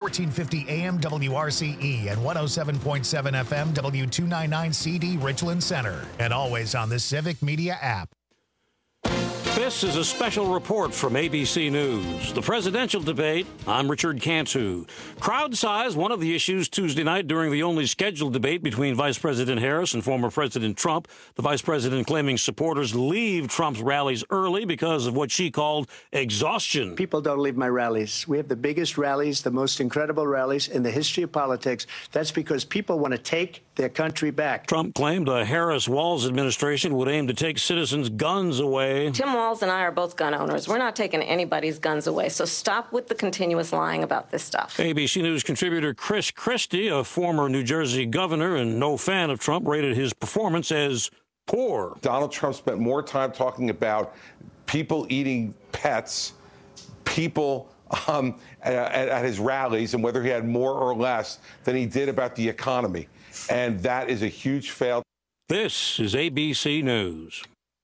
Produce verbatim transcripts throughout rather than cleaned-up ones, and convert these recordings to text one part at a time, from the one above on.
fourteen fifty A M W R C E and one oh seven point seven F M W two ninety-nine C D Richland Center. And always on the Civic Media app. This is a special report from A B C News. The presidential debate. I'm Richard Cantu. Crowd size, one of the issues Tuesday night during the only scheduled debate between Vice President Harris and former President Trump. The vice president claiming supporters leave Trump's rallies early because of what she called exhaustion. People don't leave my rallies. We have the biggest rallies, the most incredible rallies in the history of politics. That's because people want to take their country back. Trump claimed a Harris-Walz administration would aim to take citizens' guns away. Tim Walz and I are both gun owners. We're not taking anybody's guns away, so stop with the continuous lying about this stuff. A B C News contributor Chris Christie, a former New Jersey governor and no fan of Trump, rated his performance as poor. Donald Trump spent more time talking about people eating pets, people um, at, at his rallies, and whether he had more or less than he did about the economy. And that is a huge fail. This is A B C News.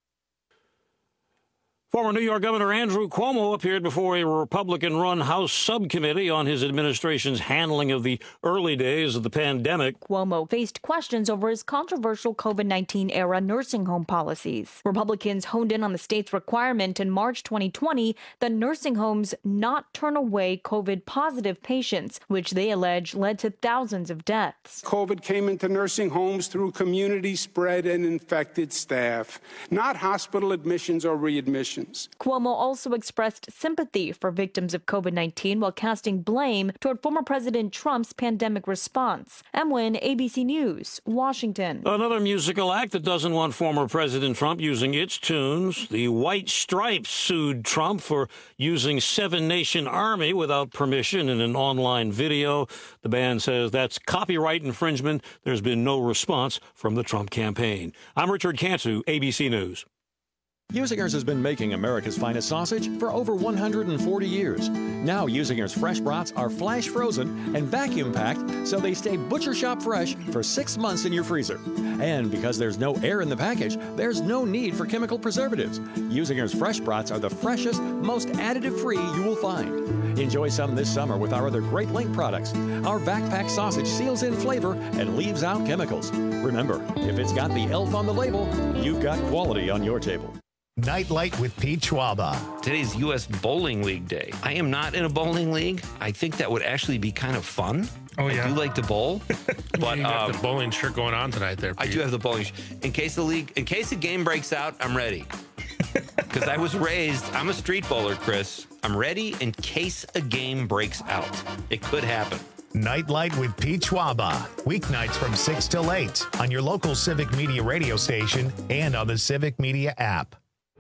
Former New York Governor Andrew Cuomo appeared before a Republican-run House subcommittee on his administration's handling of the early days of the pandemic. Cuomo faced questions over his controversial COVID nineteen era nursing home policies. Republicans honed in on the state's requirement in March twenty twenty that nursing homes not turn away COVID-positive patients, which they allege led to thousands of deaths. COVID came into nursing homes through community spread and infected staff, not hospital admissions or readmissions. Cuomo also expressed sympathy for victims of COVID nineteen while casting blame toward former President Trump's pandemic response. Em Nguyen, A B C News, Washington. Another musical act that doesn't want former President Trump using its tunes. The White Stripes sued Trump for using Seven Nation Army without permission in an online video. The band says that's copyright infringement. There's been no response from the Trump campaign. I'm Richard Cantu, A B C News. Usinger's has been making America's finest sausage for over one hundred forty years. Now Usinger's fresh brats are flash frozen and vacuum packed so they stay butcher shop fresh for six months in your freezer. And because there's no air in the package, there's no need for chemical preservatives. Usinger's fresh brats are the freshest, most additive-free you will find. Enjoy some this summer with our other great Link products. Our vac pack sausage seals in flavor and leaves out chemicals. Remember, if it's got the elf on the label, you've got quality on your table. Nightlight with Pete Schwaba. Today's U S Bowling League Day. I am not in a bowling league. I think that would actually be kind of fun. Oh, yeah. I do like to bowl. But you got um, the bowling shirt going on tonight there, Pete. I do have the bowling shirt. In case the league, in case the game breaks out, I'm ready. Because I was raised, I'm a street bowler, Chris. I'm ready in case a game breaks out. It could happen. Nightlight with Pete Schwaba. Weeknights from six till eight on your local Civic Media radio station and on the Civic Media app.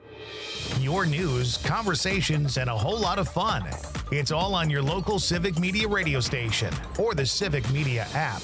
Your news, conversations, and a whole lot of fun. It's all on your local Civic Media radio station or the Civic Media app.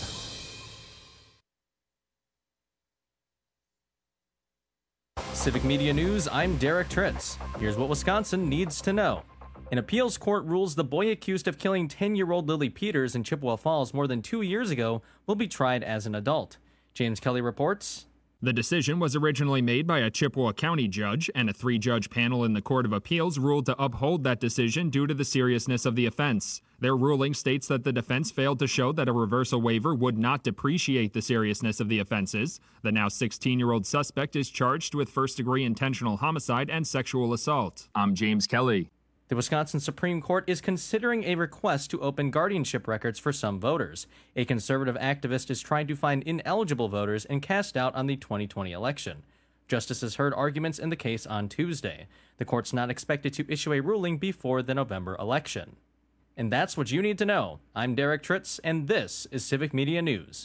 Civic Media News, I'm Derek Tritz. Here's what Wisconsin needs to know. An appeals court rules the boy accused of killing ten-year-old Lily Peters in Chippewa Falls more than two years ago will be tried as an adult. James Kelly reports. The decision was originally made by a Chippewa County judge, and a three-judge panel in the Court of Appeals ruled to uphold that decision due to the seriousness of the offense. Their ruling states that the defense failed to show that a reversal waiver would not depreciate the seriousness of the offenses. The now sixteen-year-old suspect is charged with first-degree intentional homicide and sexual assault. I'm James Kelly. The Wisconsin Supreme Court is considering a request to open guardianship records for some voters. A conservative activist is trying to find ineligible voters and cast doubt on the twenty twenty election. Justices heard arguments in the case on Tuesday. The court's not expected to issue a ruling before the November election. And that's what you need to know. I'm Derek Tritz, and this is Civic Media News.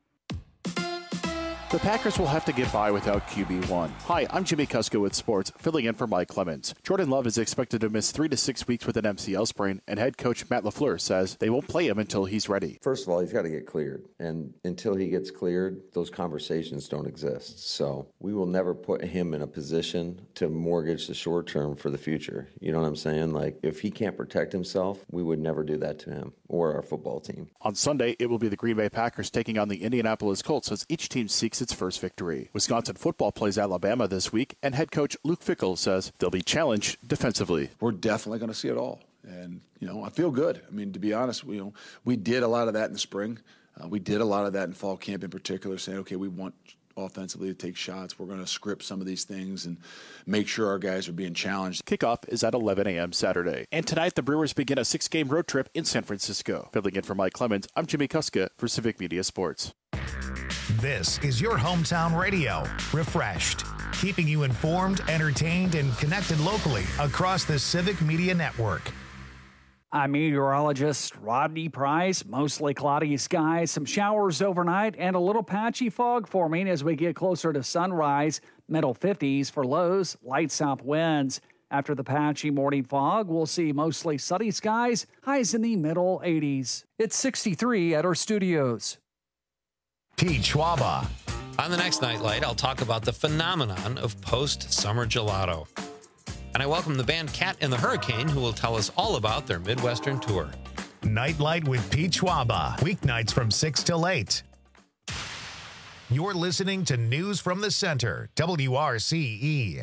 The Packers will have to get by without Q B one. Hi, I'm Jimmy Kusko with Sports, filling in for Mike Clemens. Jordan Love is expected to miss three to six weeks with an M C L sprain, and head coach Matt LaFleur says they won't play him until he's ready. First of all, he's got to get cleared, and until he gets cleared, those conversations don't exist. So we will never put him in a position to mortgage the short term for the future. You know what I'm saying? Like, if he can't protect himself, we would never do that to him or our football team. On Sunday, it will be the Green Bay Packers taking on the Indianapolis Colts as each team seeks its first victory. Wisconsin football plays Alabama this week, and head coach Luke Fickell says they'll be challenged defensively. We're definitely going to see it all. And, you know, I feel good. I mean, to be honest, we, you know, we did a lot of that in the spring. Uh, we did a lot of that in fall camp in particular, saying, okay, we want offensively to take shots. We're going to script some of these things and make sure our guys are being challenged. Kickoff is at eleven a.m. Saturday. And tonight, the Brewers begin a six-game road trip in San Francisco. Filling in for Mike Clemens, I'm Jimmy Kuska for Civic Media Sports. This is your hometown radio, Refreshed, keeping you informed, entertained, and connected locally across the Civic Media Network. I'm meteorologist Rodney Price. Mostly cloudy skies, some showers overnight, and a little patchy fog forming as we get closer to sunrise. Middle fifties for lows, light south winds. After the patchy morning fog, we'll see mostly sunny skies, highs in the middle eighties. It's sixty-three at our studios. Pete Schwaba. On the next Nightlight, I'll talk about the phenomenon of post-summer gelato. And I welcome the band Cat and the Hurricane, who will tell us all about their Midwestern tour. Nightlight with Pete Schwaba, weeknights from six till eight. You're listening to News from the Center, W R C E.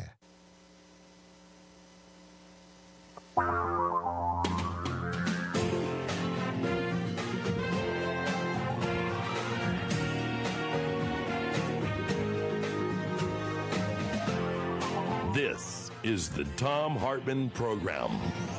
This is the Thom Hartmann Program.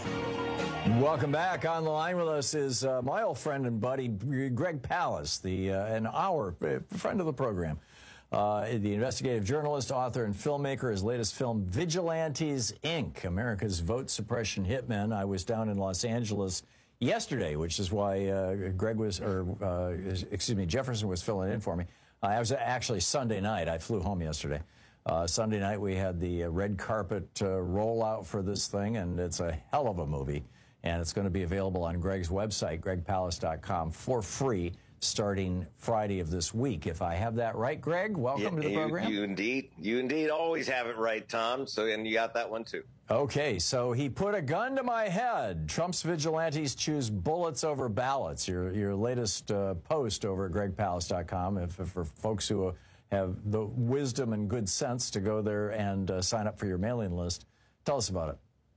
Welcome back. On the line with us is uh, my old friend and buddy, Greg Palast, the uh, an our friend of the program, uh, the investigative journalist, author, and filmmaker. His latest film, Vigilantes, Incorporated, America's Vote Suppression Hitmen. I was down in Los Angeles yesterday, which is why uh, Greg was, or uh, excuse me, Jefferson was filling in for me. Uh, I was actually Sunday night. I flew home yesterday. Uh, Sunday night, we had the uh, red carpet uh, rollout for this thing, and it's a hell of a movie. And it's going to be available on Greg's website, greg palast dot com, for free starting Friday of this week. If I have that right, Greg, welcome yeah, to the you, program. You indeed, you indeed always have it right, Tom. So, and you got that one too. Okay, so he put a gun to my head. Trump's vigilantes choose bullets over ballots. Your your latest uh, post over at greg palast dot com. If, if for folks who have the wisdom and good sense to go there and uh, sign up for your mailing list, tell us about it.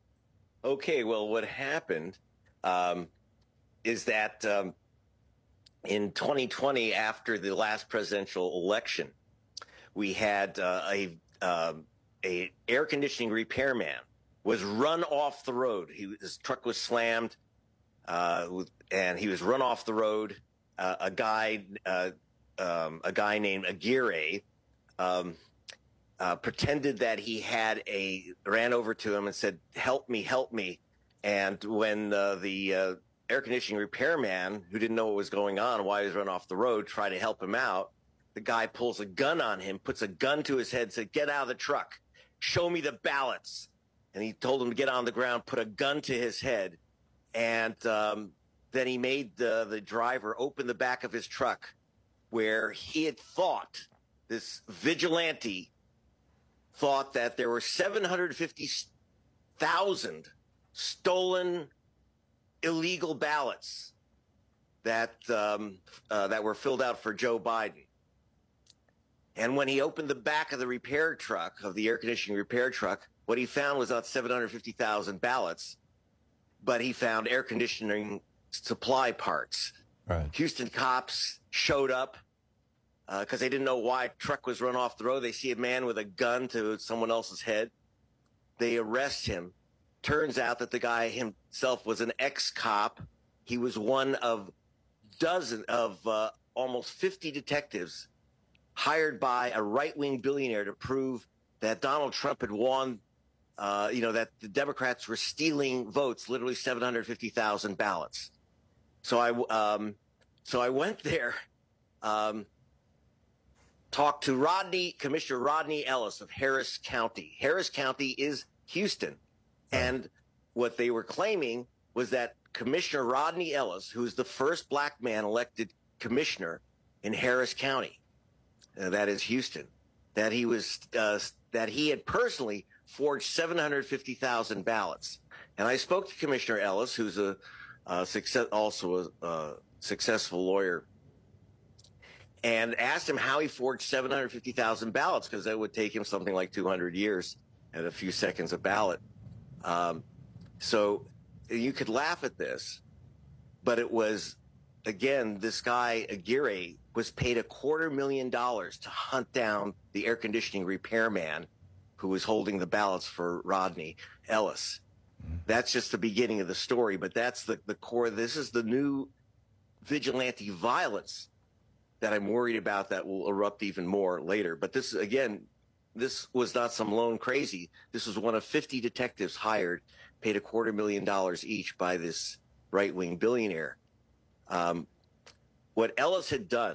Okay, well, what happened um, is that um, in twenty twenty, after the last presidential election, we had uh, a uh, a air conditioning repairman was run off the road. He, his truck was slammed, uh, and he was run off the road. Uh, a guy, uh, um, a guy named Aguirre, um, Uh, pretended that he had a ran over to him and said, "Help me, help me." And when uh, the uh, air conditioning repairman, who didn't know what was going on, why he was run off the road, tried to help him out, the guy pulls a gun on him, puts a gun to his head, said, "Get out of the truck, show me the ballots." And he told him to get on the ground, put a gun to his head, and um, then he made the, the driver open the back of his truck, where he had thought, this vigilante thought that there were seven hundred fifty thousand stolen illegal ballots that um, uh, that were filled out for Joe Biden. And when he opened the back of the repair truck, of the air conditioning repair truck, what he found was not seven hundred fifty thousand ballots, but he found air conditioning supply parts. Right. Houston cops showed up because uh, they didn't know why a truck was run off the road. They see a man with a gun to someone else's head. They arrest him. Turns out that the guy himself was an ex-cop. He was one of dozen of uh, almost fifty detectives hired by a right-wing billionaire to prove that Donald Trump had won, uh, you know, that the Democrats were stealing votes, literally seven hundred fifty thousand ballots. So I, um, so I went there, um, talked to Rodney, Commissioner Rodney Ellis of Harris County. Harris County is Houston. And what they were claiming was that Commissioner Rodney Ellis, who is the first black man elected commissioner in Harris County, uh, that is Houston, that he was uh, that he had personally forged seven hundred fifty thousand ballots. And I spoke to Commissioner Ellis, who's a uh, success, also a uh, successful lawyer, and asked him how he forged seven hundred fifty thousand ballots, because that would take him something like two hundred years and a few seconds a ballot. Um, so you could laugh at this, but it was, again, this guy, Aguirre, was paid a quarter million dollars to hunt down the air conditioning repairman who was holding the ballots for Rodney Ellis. That's just the beginning of the story, but that's the, the core. This is the new vigilante violence that I'm worried about that will erupt even more later. But this, again, this was not some lone crazy. This was one of fifty detectives hired, paid a quarter million dollars each by this right-wing billionaire. Um, what Ellis had done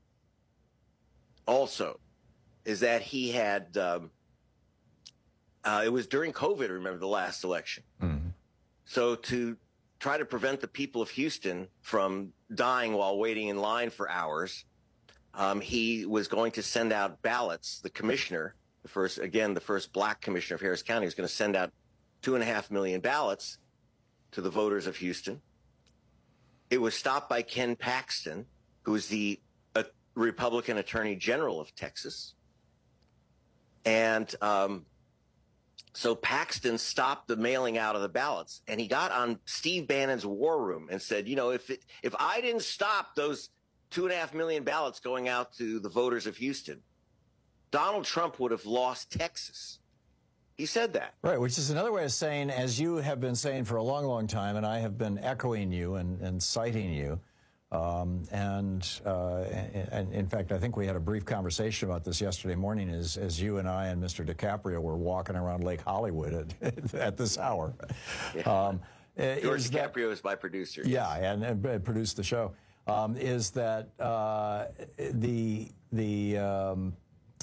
also is that he had, um, uh, it was during COVID, remember, the last election. Mm-hmm. So to try to prevent the people of Houston from dying while waiting in line for hours, um, he was going to send out ballots. The commissioner, the first, again, the first black commissioner of Harris County, was going to send out two and a half million ballots to the voters of Houston. It was stopped by Ken Paxton, who is the uh, Republican Attorney General of Texas. And um, so Paxton stopped the mailing out of the ballots, and he got on Steve Bannon's war room and said, you know, if it, if I didn't stop those two and a half million ballots going out to the voters of Houston, Donald Trump would have lost Texas. He said that. Right, which is another way of saying, as you have been saying for a long, long time, and I have been echoing you and, and citing you, um, and, uh, and in fact, I think we had a brief conversation about this yesterday morning as, as you and I and Mister DiCaprio were walking around Lake Hollywood at, at this hour. Yeah. Um, George is DiCaprio that, is my producer. Yeah, yes. and, and produced the show. Um, is that uh, the the um,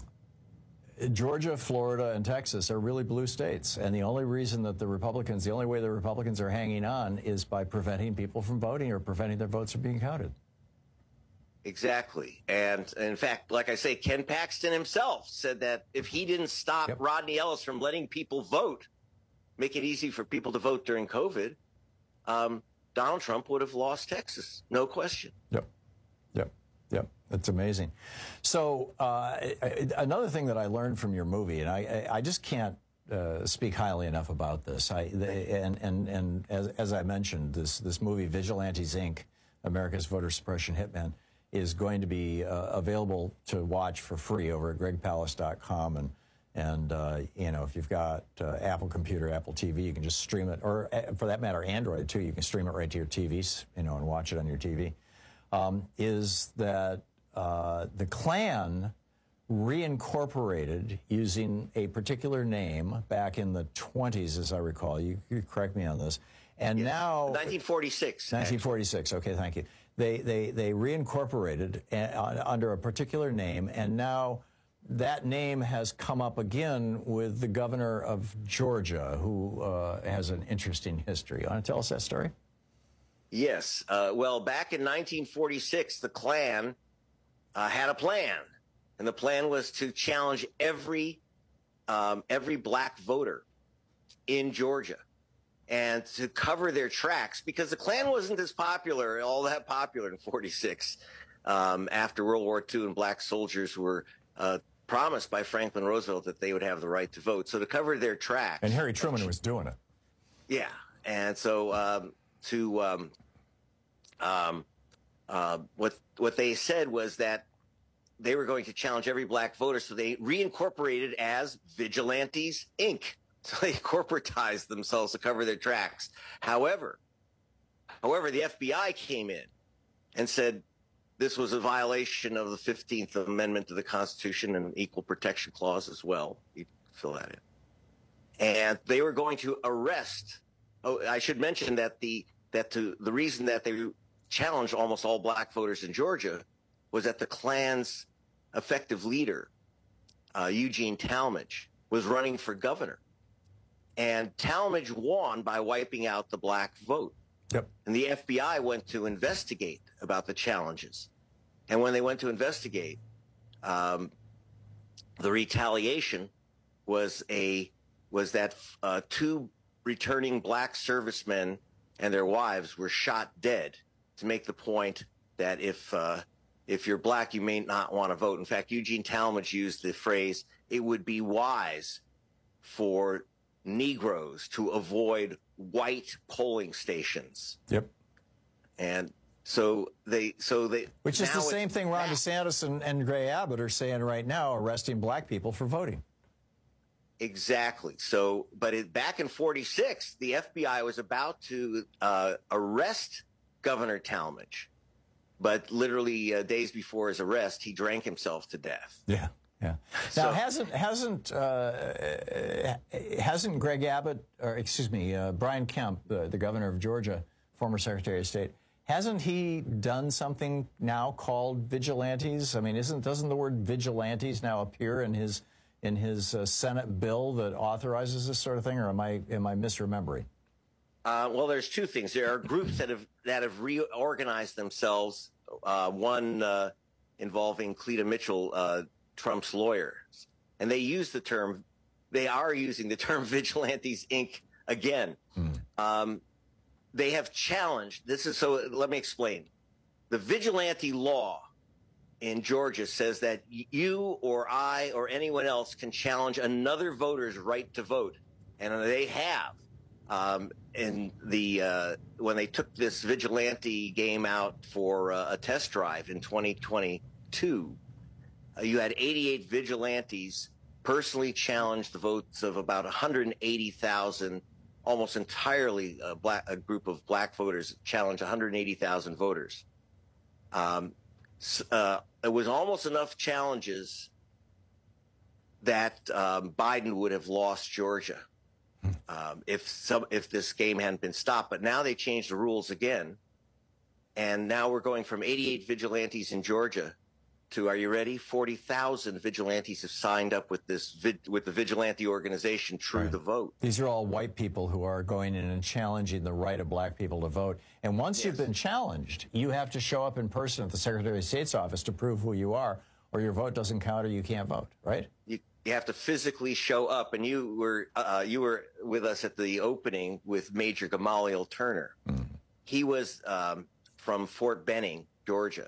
Georgia, Florida, and Texas are really blue states, and the only reason that the Republicans, the only way the Republicans are hanging on is by preventing people from voting or preventing their votes from being counted. Exactly. And in fact, like I say, Ken Paxton himself said that if he didn't stop yep. Rodney Ellis from letting people vote, make it easy for people to vote during COVID, um, Donald Trump would have lost Texas. No question. Yep. Yep. Yep. It's amazing. So uh, another thing that I learned from your movie, and I, I just can't uh, speak highly enough about this. I, the, and and, and as, as I mentioned, this, this movie, Vigilantes, Incorporated, America's Voter Suppression Hitman, is going to be uh, available to watch for free over at greg palast dot com. And, and uh, you know, if you've got uh, Apple computer, Apple T V, you can just stream it. Or uh, for that matter, Android, too. You can stream it right to your T Vs, you know, and watch it on your T V. Um, is that uh, the Klan reincorporated using a particular name back in the twenties, as I recall. You, you correct me on this. And yeah. now... nineteen forty-six. nineteen forty-six. Actually. Okay, thank you. They, they, they reincorporated uh, under a particular name, and now that name has come up again with the governor of Georgia, who uh, has an interesting history. You want to tell us that story? Yes. Uh, well, back in nineteen forty-six, the Klan uh, had a plan, and the plan was to challenge every um, every black voter in Georgia and to cover their tracks, because the Klan wasn't as popular, all that popular in forty-six um, after World War Two, and black soldiers were uh, promised by Franklin Roosevelt that they would have the right to vote. So to cover their tracks. And Harry Truman was doing it. Yeah. And so um, to um, um, uh, what what they said was that they were going to challenge every black voter, so they reincorporated as Vigilantes, Incorporated. So they corporatized themselves to cover their tracks. However, however, the F B I came in and said this was a violation of the fifteenth Amendment to the Constitution and Equal Protection Clause as well. You fill that in. And they were going to arrest. Oh, I should mention that the that to the reason that they challenged almost all black voters in Georgia was that the Klan's effective leader, uh, Eugene Talmadge, was running for governor. And Talmadge won by wiping out the black vote. Yep. And the F B I went to investigate about the challenges. And when they went to investigate, um, the retaliation was a was that uh, two returning black servicemen and their wives were shot dead to make the point that if uh, if you're black, you may not want to vote. In fact, Eugene Talmadge used the phrase, "It would be wise for Negroes to avoid white polling stations. Yep. And so they, so they, which is now the same thing Ron back. DeSantis and, and Gray Abbott are saying right now, arresting black people for voting. Exactly. So, but it, back in forty-six, the F B I was about to uh, arrest Governor Talmadge, but literally uh, days before his arrest, he drank himself to death. Yeah. Yeah. So, now, hasn't hasn't uh, hasn't Greg Abbott, or excuse me, uh, Brian Kemp, the, the governor of Georgia, former Secretary of State, hasn't he done something now called vigilantes? I mean, isn't doesn't the word vigilantes now appear in his in his uh, Senate bill that authorizes this sort of thing, or am I am I misremembering? Uh, well, there's two things. There are groups that have that have reorganized themselves. Uh, one uh, involving Cleta Mitchell, uh, Trump's lawyers, and they use the term. They are using the term Vigilantes Incorporated again. Hmm. Um, they have challenged. This is so. Let me explain. The vigilante law in Georgia says that you or I or anyone else can challenge another voter's right to vote, and they have. Um, and the uh, when they took this vigilante game out for uh, a test drive in twenty twenty-two, uh, you had eighty-eight vigilantes personally challenge the votes of about one hundred eighty thousand, almost entirely a, black, a group of black voters challenged one hundred eighty thousand voters. Um, uh, it was almost enough challenges that um, Biden would have lost Georgia. Um, if some, if this game hadn't been stopped, but now they changed the rules again, and now we're going from eighty-eight vigilantes in Georgia to, are you ready? forty thousand vigilantes have signed up with this vid, with the vigilante organization True Right. the Vote. These are all white people who are going in and challenging the right of black people to vote. And once yes. you've been challenged, you have to show up in person at the Secretary of State's office to prove who you are, or your vote doesn't count, or you can't vote. Right? You, You have to physically show up, and you were uh, you were with us at the opening with Major Gamaliel Turner. Mm. He was um, from Fort Benning, Georgia,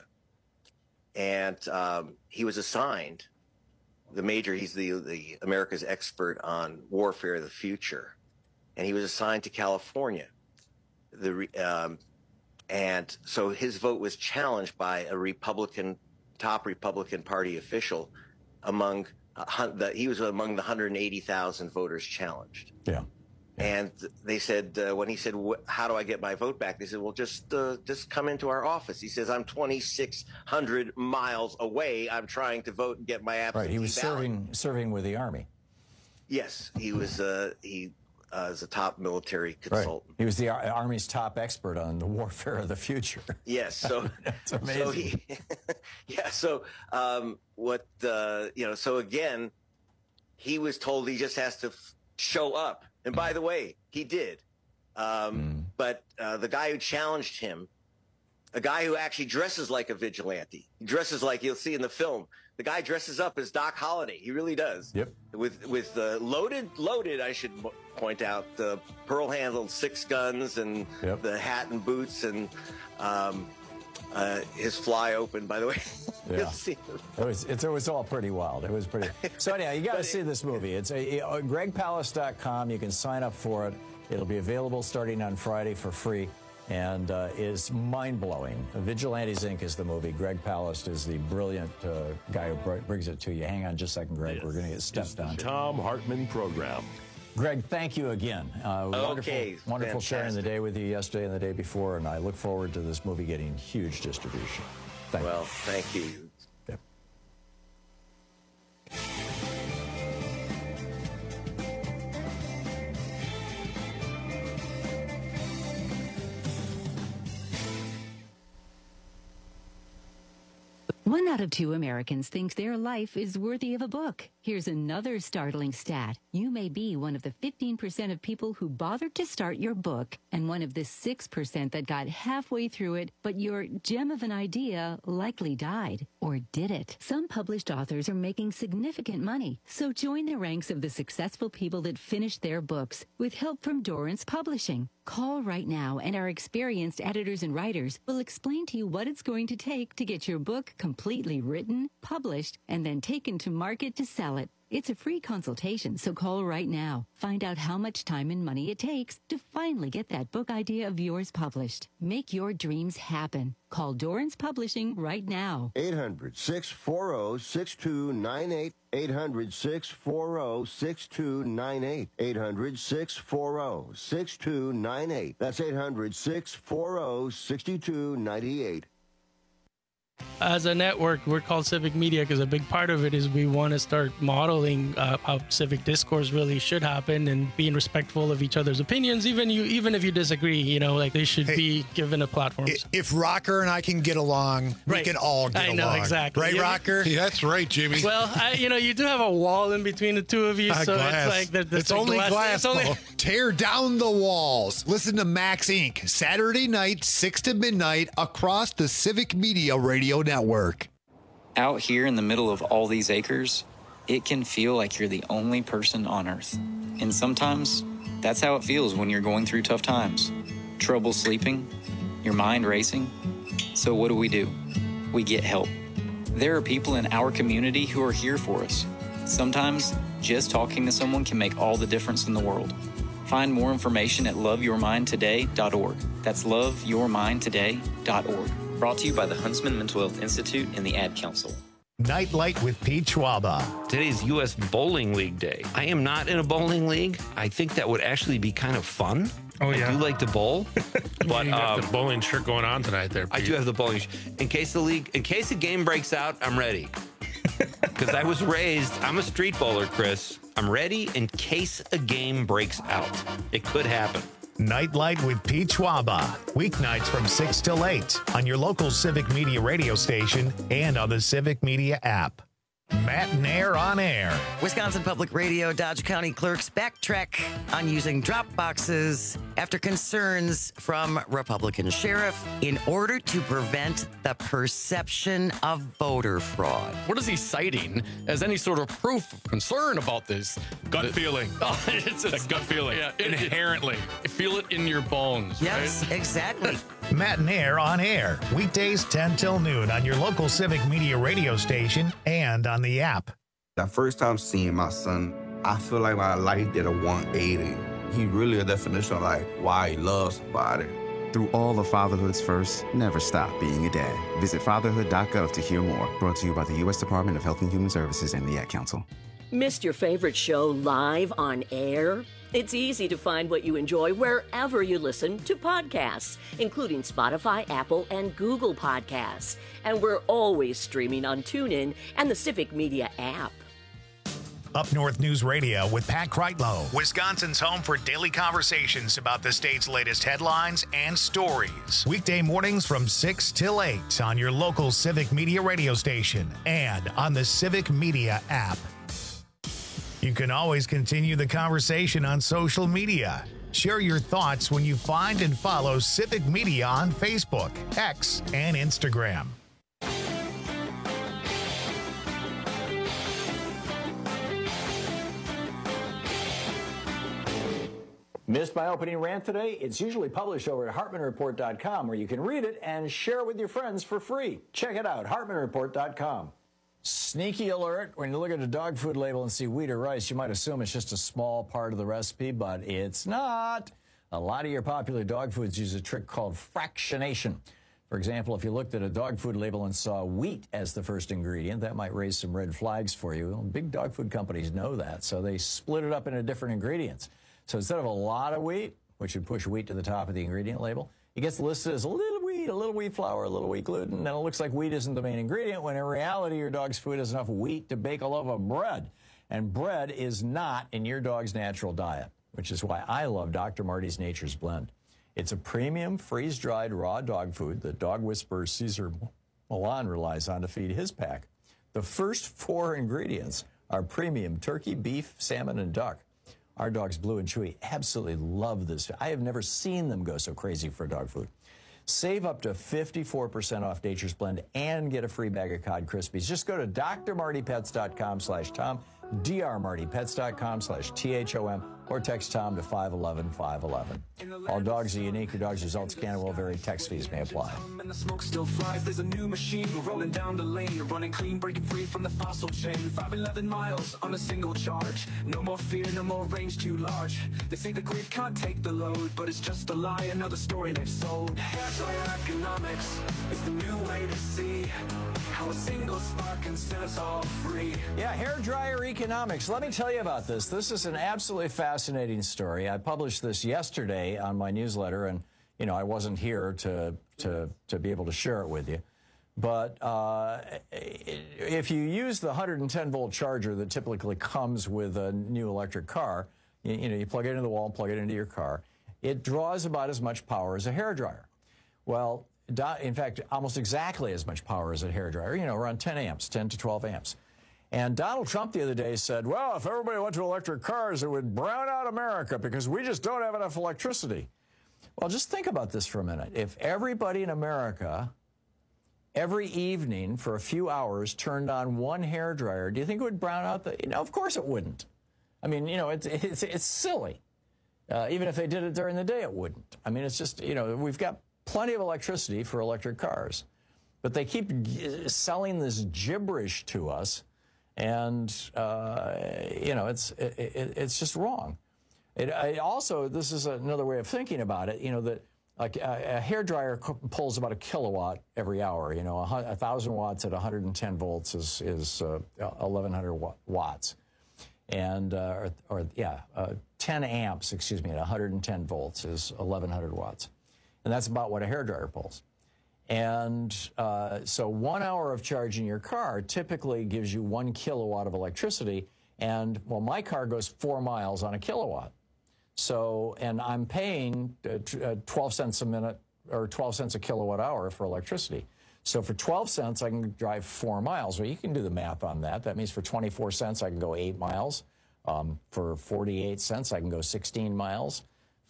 and um, he was assigned the major. He's the the America's expert on warfare of the future, and he was assigned to California. The um, and so his vote was challenged by a Republican, top Republican Party official among. Uh, the, he was among the one hundred eighty thousand voters challenged. Yeah. yeah. And they said, uh, when he said, how do I get my vote back? They said, well, just uh, just come into our office. He says, I'm twenty-six hundred miles away. I'm trying to vote and get my absentee Right. He was ballot. serving serving with the Army. Yes. He was uh, he uh, is a top military consultant. Right. He was the Ar- Army's top expert on the warfare of the future. Yes. So that's amazing. So he, yeah. So um, what, uh, you know, so again, he was told he just has to f- show up. And by the way, he did. Um, mm. But uh, the guy who challenged him, a guy who actually dresses like a vigilante, he dresses like you'll see in the film. The guy dresses up as Doc Holliday. He really does. Yep. With with uh, loaded, loaded, I should point out, the pearl-handled six guns and yep. the hat and boots and um, uh, his fly open, by the way. Yeah. it was it, it was all pretty wild. It was pretty. So anyhow, you got to see this movie. It's a, a greg palast dot com. You can sign up for it. It'll be available starting on Friday for free. And uh, is mind-blowing. Vigilantes Incorporated is the movie. Greg Palast is the brilliant uh, guy who br- brings it to you. Hang on just a second, Greg. This We're going to get stepped on. Tom Hartman Program. Greg, thank you again. Uh, okay, wonderful, wonderful sharing the day with you yesterday and the day before, and I look forward to this movie getting huge distribution. Thank well, you. thank you. Yep. One out of two Americans think their life is worthy of a book. Here's another startling stat. You may be one of the fifteen percent of people who bothered to start your book and one of the six percent that got halfway through it, but your gem of an idea likely died. Or did it? Some published authors are making significant money, so join the ranks of the successful people that finished their books with help from Dorrance Publishing. Call right now and our experienced editors and writers will explain to you what it's going to take to get your book completed. completely written, published, and then taken to market to sell it. It's a free consultation, so call right now. Find out how much time and money it takes to finally get that book idea of yours published. Make your dreams happen. Call Dorrance Publishing right now. eight hundred, six four zero, six two nine eight. eight hundred, six four zero, six two nine eight. eight hundred, six four zero, six two nine eight. That's eight hundred, six four zero, six two nine eight. As a network, we're called Civic Media because a big part of it is we want to start modeling uh, how civic discourse really should happen and being respectful of each other's opinions. Even you, even if you disagree, you know, like they should hey, be given a platform. If Rocker and I can get along, right. we can all get I along. I know, exactly. Right, yeah. Rocker? Yeah, that's right, Jimmy. Well, I, you know, you do have a wall in between the two of you, uh, so glass. it's like there, there's it's a only glass. glass. It's only... Tear down the walls. Listen to Max Incorporated. Saturday night, six to midnight, across the Civic Media Radio Network. Out here in the middle of all these acres, it can feel like you're the only person on Earth. And sometimes, that's how it feels when you're going through tough times. Trouble sleeping, your mind racing. So what do we do? We get help. There are people in our community who are here for us. Sometimes, just talking to someone can make all the difference in the world. Find more information at love your mind today dot org. That's love your mind today dot org. Brought to you by the Huntsman Mental Health Institute and the Ad Council. Nightlight with Pete Schwaba. Today's U S Bowling League Day. I am not in a bowling league. I think that would actually be kind of fun. Oh, yeah. I do like to bowl. But you got um, the bowling shirt going on tonight there, Pete. I do have the bowling shirt. In case the league, in case a game breaks out, I'm ready. Because I was raised, I'm a street bowler, Chris. I'm ready in case a game breaks out. It could happen. Nightlight with Pete Schwaba. Weeknights from six till eight on your local Civic Media radio station and on the Civic Media app. Matt Nair on air. Wisconsin Public Radio Dodge County clerks backtrack on using drop boxes after concerns from Republican sheriff in order to prevent the perception of voter fraud. What is he citing as any sort of proof of concern about this? Gut the, feeling. Oh, it's a gut feeling. Yeah, it, inherently. It, feel it in your bones. Yes, right? exactly. Matt Nair on air. Weekdays ten till noon on your local Civic Media radio station and on the app. The first time seeing my son, I feel like my life did a one eighty. He really a definition of like why he loves somebody. Through all of fatherhood's first, never stop being a dad. Visit fatherhood dot gov to hear more. Brought to you by the U S Department of Health and Human Services and the Ad Council. Missed your favorite show live on air? It's easy to find what you enjoy wherever you listen to podcasts, including Spotify, Apple, and Google Podcasts. And we're always streaming on TuneIn and the Civic Media app. Up North News Radio with Pat Kreitlow, Wisconsin's home for daily conversations about the state's latest headlines and stories. Weekday mornings from six till eight on your local Civic Media radio station and on the Civic Media app. You can always continue the conversation on social media. Share your thoughts when you find and follow Civic Media on Facebook, X, and Instagram. Missed my opening rant today? It's usually published over at hartman report dot com, where you can read it and share it with your friends for free. Check it out, hartman report dot com. Sneaky alert, when you look at a dog food label and see wheat or rice, you might assume it's just a small part of the recipe, but it's not. A lot of your popular dog foods use a trick called fractionation. For example, if you looked at a dog food label and saw wheat as the first ingredient, that might raise some red flags for you. Well, big dog food companies know that, so they split it up into different ingredients. So instead of a lot of wheat, which would push wheat to the top of the ingredient label, it gets listed as a little wheat, a little wheat flour, a little wheat gluten, and it looks like wheat isn't the main ingredient, when in reality your dog's food has enough wheat to bake a loaf of bread. And bread is not in your dog's natural diet, which is why I love Doctor Marty's Nature's Blend. It's a premium, freeze-dried raw dog food that dog whisperer Cesar Millan relies on to feed his pack. The first four ingredients are premium turkey, beef, salmon, and duck. Our dogs, Blue and Chewy, absolutely love this. I have never seen them go so crazy for dog food. Save up to fifty-four percent off Nature's Blend and get a free bag of Cod Krispies. Just go to D R marty pets dot com slash Tom. D R Marty Pets dot com slash T H O M or text Tom to five one one, five one one. All dogs are unique. Your dog's results can and will vary. Text fees may apply. And the smoke still flies. There's a new machine rolling down the lane. You're running clean, breaking free from the fossil chain. five eleven miles on a single charge. No more fear, no more range too large. They say the grid can't take the load, but it's just a lie, another story they've sold. Hairdryer economics is the new way to see how a single spark can set us all free. Yeah, hairdryer economics. Let me tell you about this. This is an absolutely fascinating story. I published this yesterday on my newsletter, and you know I wasn't here to to to be able to share it with you. But uh, if you use the one hundred ten volt charger that typically comes with a new electric car, you, you know you plug it into the wall and plug it into your car, it draws about as much power as a hairdryer. Well, in fact, almost exactly as much power as a hairdryer, you know, around ten amps, ten to twelve amps. And Donald Trump the other day said, well, if everybody went to electric cars, it would brown out America because we just don't have enough electricity. Well, just think about this for a minute. If everybody in America every evening for a few hours turned on one hairdryer, do you think it would brown out the, you know, of course it wouldn't. I mean, you know, it's, it's, it's silly. Uh, even if they did it during the day, it wouldn't. I mean, it's just, you know, we've got plenty of electricity for electric cars, but they keep selling this gibberish to us, and uh, you know it's it, it, it's just wrong. It, it also, this is another way of thinking about it. You know that like a, a hairdryer pulls about a kilowatt every hour. You know, a, a thousand watts at one hundred ten volts is is uh, eleven hundred watts, and uh, or, or yeah, uh, ten amps. Excuse me, at one hundred ten volts is eleven hundred watts. And that's about what a hairdryer pulls. And uh, so one hour of charging your car typically gives you one kilowatt of electricity. And, well, my car goes four miles on a kilowatt. So, and I'm paying uh, twelve cents a minute or twelve cents a kilowatt hour for electricity. So for twelve cents, I can drive four miles. Well, you can do the math on that. That means for twenty-four cents, I can go eight miles. Um, for forty-eight cents, I can go sixteen miles.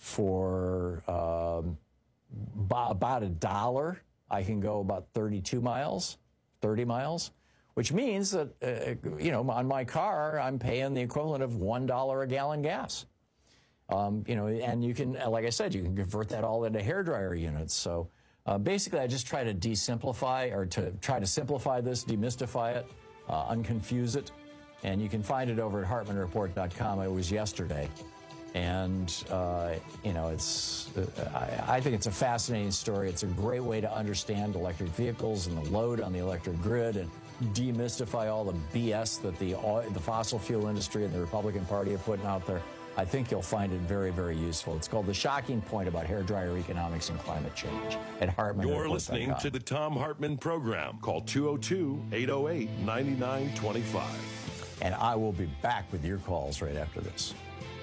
For um, about a dollar, I can go about thirty-two miles, thirty miles, which means that, uh, you know, on my car, I'm paying the equivalent of one dollar a gallon gas. Um, you know, and you can, like I said, you can convert that all into hairdryer units. So uh, basically, I just try to desimplify or to try to simplify this, demystify it, uh, unconfuse it. And you can find it over at Hartman Report dot com. It was yesterday. And, uh, you know, it's, uh, I, I think it's a fascinating story. It's a great way to understand electric vehicles and the load on the electric grid and demystify all the B S that the, the fossil fuel industry and the Republican Party are putting out there. I think you'll find it very, very useful. It's called The Shocking Point About Hairdryer Economics and Climate Change at Hartman Report dot com. You're listening to the Tom Hartman Program. Call two oh two, eight oh eight, nine nine two five. And I will be back with your calls right after this.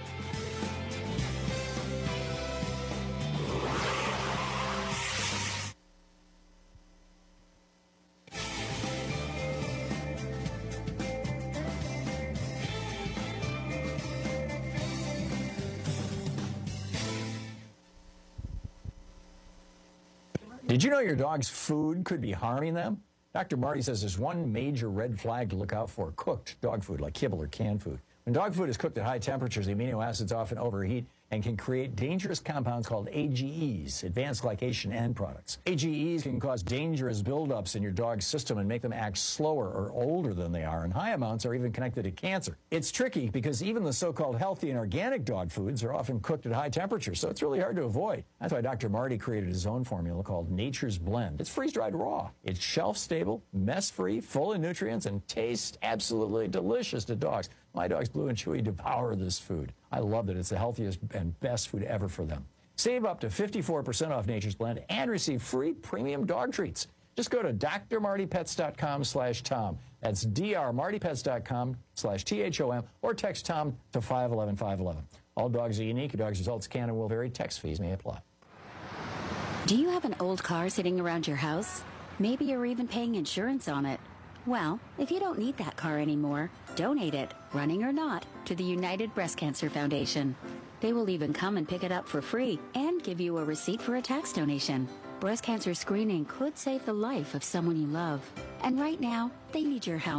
Did you know your dog's food could be harming them? Doctor Marty says there's one major red flag to look out for: cooked dog food, like kibble or canned food. When dog food is cooked at high temperatures, the amino acids often overheat and can create dangerous compounds called A G Es, advanced glycation end products. A G Es can cause dangerous buildups in your dog's system and make them act slower or older than they are, and high amounts are even connected to cancer. It's tricky because even the so-called healthy and organic dog foods are often cooked at high temperatures, so it's really hard to avoid. That's why Doctor Marty created his own formula called Nature's Blend. It's freeze-dried raw. It's shelf-stable, mess-free, full of nutrients, and tastes absolutely delicious to dogs. My dogs, Blue and Chewy, devour this food. I love that it's the healthiest and best food ever for them. Save up to fifty-four percent off Nature's Blend and receive free premium dog treats. Just go to D R Marty Pets dot com slash Tom. That's D R Marty Pets dot com slash T H O M or text Tom to five one one, five one one. All dogs are unique. Your dog's results can and will vary. Text fees may apply. Do you have an old car sitting around your house? Maybe you're even paying insurance on it. Well, if you don't need that car anymore, donate it, running or not, to the United Breast Cancer Foundation. They will even come and pick it up for free and give you a receipt for a tax donation. Breast cancer screening could save the life of someone you love. And right now, they need your help.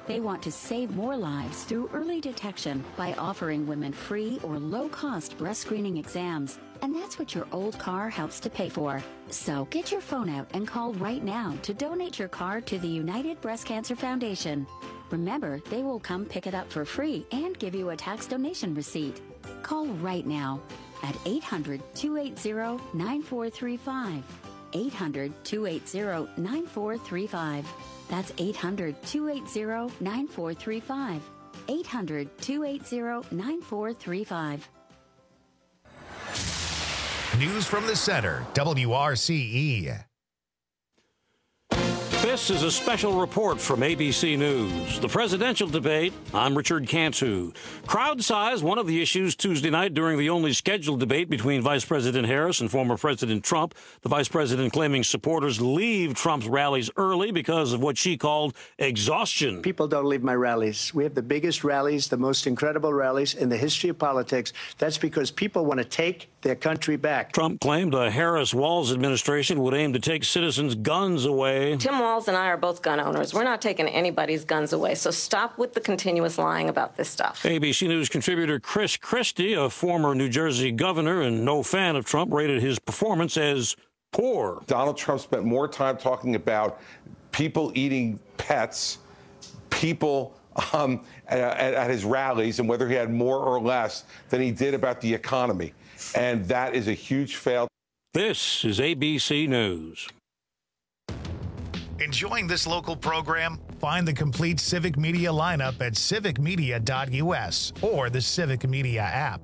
They want to save more lives through early detection by offering women free or low-cost breast screening exams. And that's what your old car helps to pay for. So get your phone out and call right now to donate your car to the United Breast Cancer Foundation. Remember, they will come pick it up for free and give you a tax donation receipt. Call right now at eight hundred, two eight zero, nine four three five. eight hundred, two eight zero, nine four three five. That's eight hundred, two eight zero, nine four three five. eight hundred, two eight zero, nine four three five. News from the center, W R C E. This is a special report from A B C News. The presidential debate. I'm Richard Cantu. Crowd size, one of the issues Tuesday night during the only scheduled debate between Vice President Harris and former President Trump. The vice president claiming supporters leave Trump's rallies early because of what she called exhaustion. People don't leave my rallies. We have the biggest rallies, the most incredible rallies in the history of politics. That's because people want to take their country back. Trump claimed the Harris-Walz administration would aim to take citizens' guns away. Tim Walz and I are both gun owners. We're not taking anybody's guns away, so stop with the continuous lying about this stuff. A B C News contributor Chris Christie, a former New Jersey governor and no fan of Trump, rated his performance as poor. Donald Trump spent more time talking about people eating pets, people um, at, at his rallies, and whether he had more or less than he did about the economy. And that is a huge fail. This is A B C News. Enjoying this local program? Find the complete Civic Media lineup at civic media dot U S or the Civic Media app.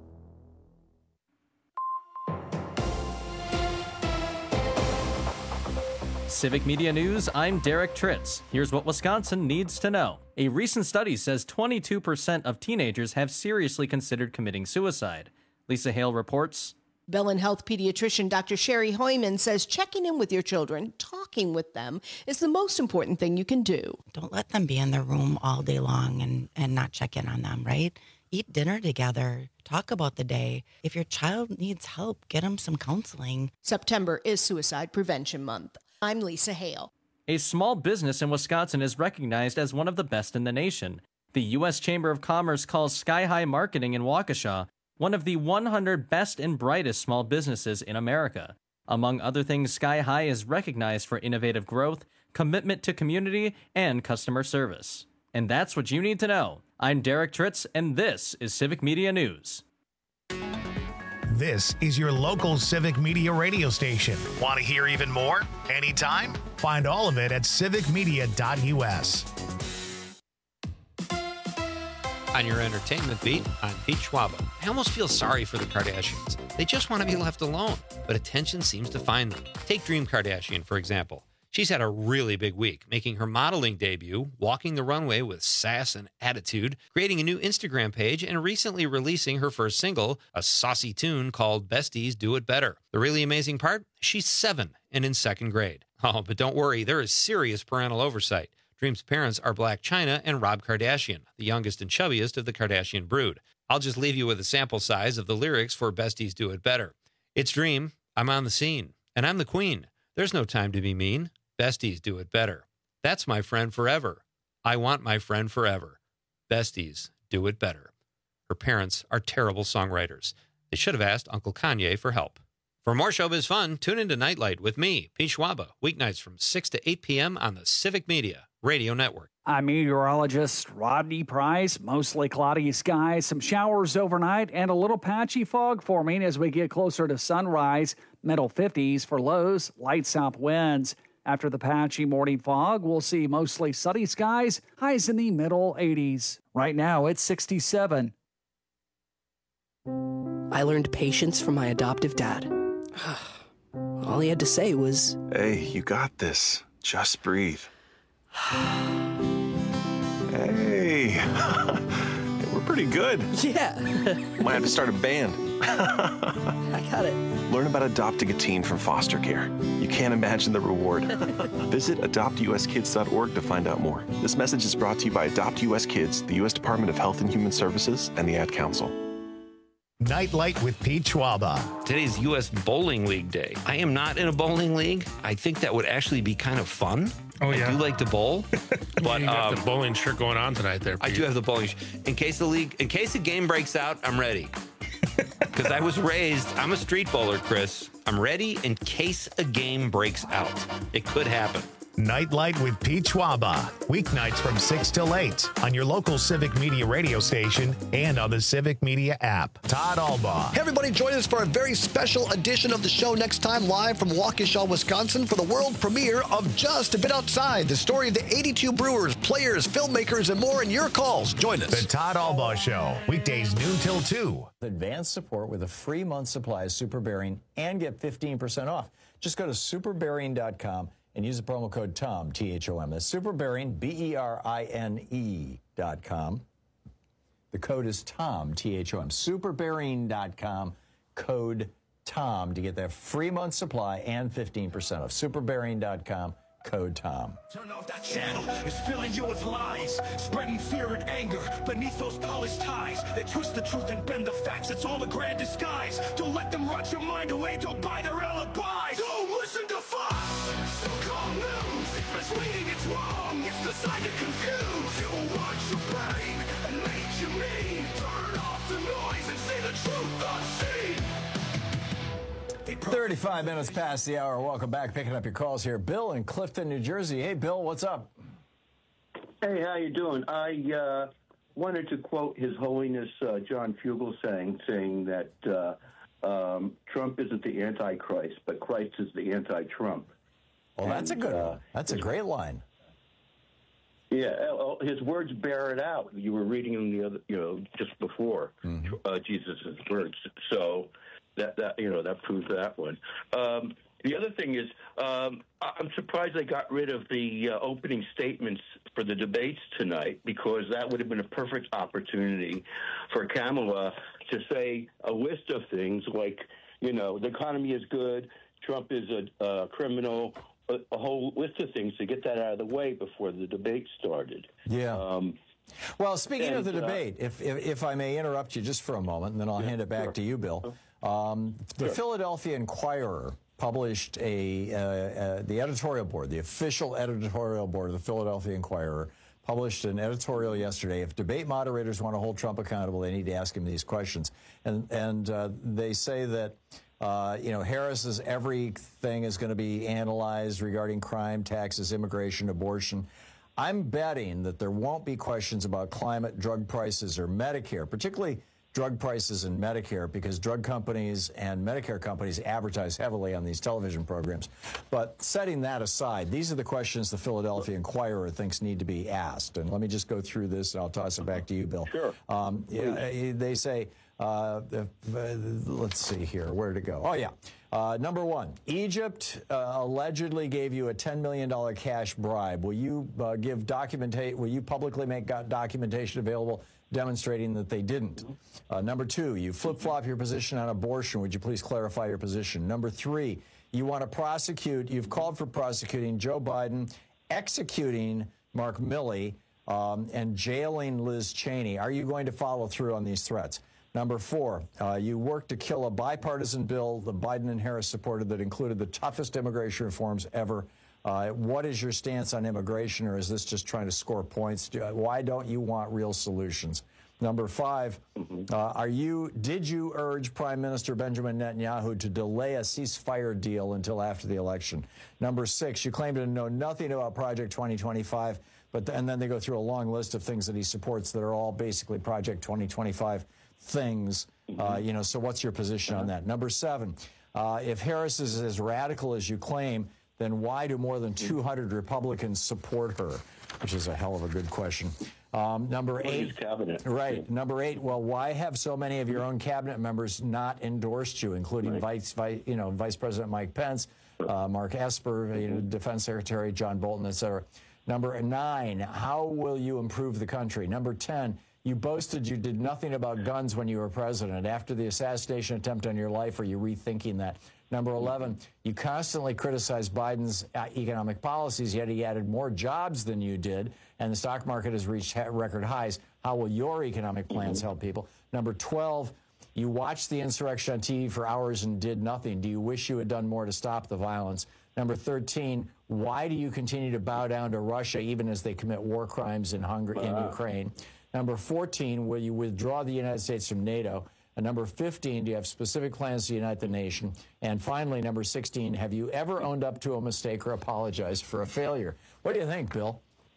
Civic Media News, I'm Derek Tritz. Here's what Wisconsin needs to know. A recent study says twenty-two percent of teenagers have seriously considered committing suicide. Lisa Hale reports. Bellin Health pediatrician Doctor Sherry Hoyman says checking in with your children, talking with them, is the most important thing you can do. Don't let them be in their room all day long and, and not check in on them, right? Eat dinner together. Talk about the day. If your child needs help, get them some counseling. September is Suicide Prevention Month. I'm Lisa Hale. A small business in Wisconsin is recognized as one of the best in the nation. The U S Chamber of Commerce calls Sky High Marketing in Waukesha one of the one hundred best and brightest small businesses in America. Among other things, Sky High is recognized for innovative growth, commitment to community, and customer service. And that's what you need to know. I'm Derek Tritz, and this is Civic Media News. This is your local Civic Media radio station. Want to hear even more? Anytime? Find all of it at civic media dot U S. On your entertainment beat, I'm Pete Schwaba. I almost feel sorry for the Kardashians. They just want to be left alone, but attention seems to find them. Take Dream Kardashian, for example. She's had a really big week, making her modeling debut, walking the runway with sass and attitude, creating a new Instagram page, and recently releasing her first single, a saucy tune called Besties Do It Better. The really amazing part? She's seven and in second grade. Oh, but don't worry, there is serious parental oversight. Dream's parents are Blac Chyna and Rob Kardashian, the youngest and chubbiest of the Kardashian brood. I'll just leave you with a sample size of the lyrics for Besties Do It Better. It's Dream, I'm on the scene, and I'm the queen. There's no time to be mean. Besties do it better. That's my friend forever. I want my friend forever. Besties do it better. Her parents are terrible songwriters. They should have asked Uncle Kanye for help. For more showbiz fun, tune into Nightlight with me, Pete Schwaba, weeknights from six to eight p.m. on the Civic Media Radio Network. I'm meteorologist Rodney Price. Mostly cloudy skies, some showers overnight, and a little patchy fog forming as we get closer to sunrise. Middle fifties for lows, light south winds. After the patchy morning fog, we'll see mostly sunny skies, highs in the middle eighties. Right now, it's sixty-seven. I learned patience from my adoptive dad. All he had to say was, "Hey, you got this. Just breathe." Hey, we're pretty good. Yeah. Might have to start a band. I got it. Learn about adopting a teen from foster care. You can't imagine the reward. Visit adopt U S kids dot org to find out more. This message is brought to you by Adopt U S Kids, the U S Department of Health and Human Services, and the Ad Council. Nightlight with Pete Schwaba. Today's U S Bowling League Day. I am not in a bowling league. I think that would actually be kind of fun. Oh, yeah. I do like to bowl. But you got um, the bowling shirt going on tonight there, I Pete. do have the bowling shirt. In case the league, in case the game breaks out, I'm ready. Because I was raised, I'm a street bowler, Chris. I'm ready in case a game breaks out. It could happen. Nightlight with Pete Schwaba. Weeknights from six till eight on your local Civic Media radio station and on the Civic Media app. Todd Albaugh. Hey, everybody, join us for a very special edition of the show next time, live from Waukesha, Wisconsin, for the world premiere of Just a Bit Outside, the story of the eighty-two Brewers, players, filmmakers, and more, and your calls. Join us. The Todd Albaugh Show, weekdays noon till two. Advanced support with a free month supply of Super Bearing and get fifteen percent off. Just go to super bearing dot com and use the promo code TOM, T H O M. That's Super Bearing, B E R I N E dot com. The code is TOM, T H O M. super bearing dot com, code TOM to get that free month supply and fifteen percent off. super bearing dot com, code TOM. Turn off that channel, it's filling you with lies, spreading fear and anger beneath those polished ties. They twist the truth and bend the facts, it's all a grand disguise. Don't let them rot your mind away, don't buy their alibis. Don't listen to Fox, so-called news. It's misleading, it's wrong, it's designed to confuse. It will watch your brain and make you mean. Turn off the noise and say the truth unseen. thirty-five minutes past the hour. Welcome back. Picking up your calls here. Bill in Clifton, New Jersey. Hey, Bill, what's up? Hey, how you doing? I uh, wanted to quote His Holiness uh, John Fugelsang, saying that uh, um, Trump isn't the Antichrist, but Christ is the anti-Trump. Well, that's a good uh, one. That's a great line. Yeah, uh, his words bear it out. You were reading them the other, you know, just before Mm-hmm. uh, Jesus' words. So that that you know that proves that one. Um, the other thing is, um, I'm surprised they got rid of the uh, opening statements for the debates tonight, because that would have been a perfect opportunity for Kamala to say a list of things like, you know, the economy is good, Trump is a, a criminal, a, a whole list of things to get that out of the way before the debate started. Yeah. Um, Well, speaking and, of the uh, debate, if, if if I may interrupt you just for a moment, and then I'll Yeah, hand it back sure. to you, Bill. Um, the Sure. Philadelphia Inquirer published a uh, uh, the editorial board, the official editorial board of the Philadelphia Inquirer, published an editorial yesterday. If debate moderators want to hold Trump accountable, they need to ask him these questions. And and uh, they say that uh, you know Harris's everything is going to be analyzed regarding crime, taxes, immigration, abortion. I'm betting that there won't be questions about climate, drug prices, or Medicare, particularly drug prices and Medicare, because drug companies and Medicare companies advertise heavily on these television programs. But setting that aside, these are the questions the Philadelphia Inquirer thinks need to be asked. And let me just go through this, and I'll toss it back to you, Bill. Sure. Um, yeah, they say, uh, if, uh, let's see here, where to go? Oh, yeah. Uh, number one, Egypt uh, allegedly gave you a ten million dollars cash bribe. Will you uh, give documentate? Will you publicly make documentation available demonstrating that they didn't? Uh, number two, you flip-flop your position on abortion. Would you please clarify your position? Number three, you want to prosecute. You've called for prosecuting Joe Biden, executing Mark Milley, um, and jailing Liz Cheney. Are you going to follow through on these threats? Number four, uh, you worked to kill a bipartisan bill the Biden and Harris supported that included the toughest immigration reforms ever. Uh, what is your stance on immigration, or is this just trying to score points? Do, why don't you want real solutions? Number five, uh, are you? Did you urge Prime Minister Benjamin Netanyahu to delay a ceasefire deal until after the election? Number six, you claim to know nothing about Project twenty twenty-five, but and then they go through a long list of things that he supports that are all basically Project twenty twenty-five things. Uh, you know, so what's your position on that? Number seven, uh, if Harris is as radical as you claim, then why do more than two hundred Republicans support her? Which is a hell of a good question. Um, number eight, cabinet. right? Number eight. Well, why have so many of your own cabinet members not endorsed you, including right. Vice, Vice, you know, Vice President Mike Pence, uh, Mark Esper, you know, Defense Secretary John Bolton, et cetera. Number nine, how will you improve the country? Number ten. You boasted you did nothing about guns when you were president. After the assassination attempt on your life, are you rethinking that? Number eleven, you constantly criticized Biden's economic policies, yet he added more jobs than you did, and the stock market has reached record highs. How will your economic plans help people? Number twelve, you watched the insurrection on T V for hours and did nothing. Do you wish you had done more to stop the violence? Number thirteen, Why do you continue to bow down to Russia even as they commit war crimes in Hungary, in Ukraine? Number fourteen, will you withdraw the United States from NATO? And number fifteen, do you have specific plans to unite the nation? And finally, number sixteen, have you ever owned up to a mistake or apologized for a failure? What do you think, Bill?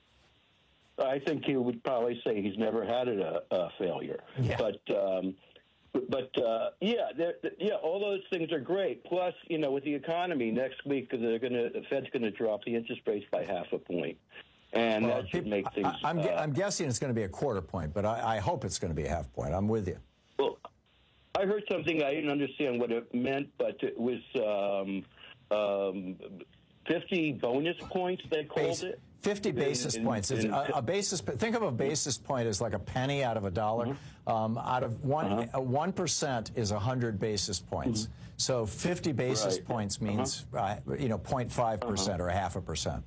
I think he would probably say he's never had a, a failure. Yeah. But, um, but uh, yeah, yeah, all those things are great. Plus, you know, with the economy next week, they're going to the Fed's going to drop the interest rates by half a point, and well, that should people, make things. I, I'm, uh, I'm guessing it's going to be a quarter point, but I, I hope it's going to be a half point. I'm with you. Well, I heard something I didn't understand what it meant, but it was um, um, fifty bonus points. They called Base, it. fifty basis in, points. In, in, a, a basis. Think of a basis point as like a penny out of a dollar. Mm-hmm. um, out of one, uh-huh. one percent is a hundred basis points. Mm-hmm. So fifty basis right. points means uh-huh. uh, you know zero point five percent uh-huh. or a half a percent.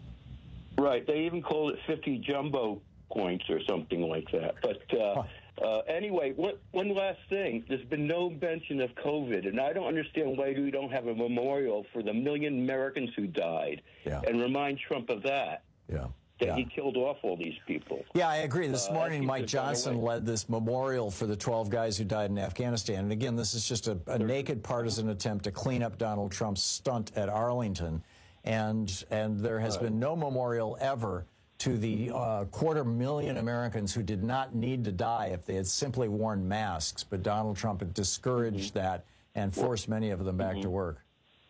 Right. They even called it fifty jumbo points or something like that. But uh, huh. uh, anyway, one, one last thing. There's been no mention of COVID, and I don't understand why we don't have a memorial for the million Americans who died yeah. and remind Trump of that. Yeah. That yeah. he killed off all these people. Yeah, I agree. This uh, morning, Mike Johnson led this memorial for the twelve guys who died in Afghanistan. And again, this is just a, a naked partisan attempt to clean up Donald Trump's stunt at Arlington. And, and there has right. been no memorial ever to the uh, quarter million Americans who did not need to die if they had simply worn masks. But Donald Trump had discouraged mm-hmm. that and forced many of them back mm-hmm. to work.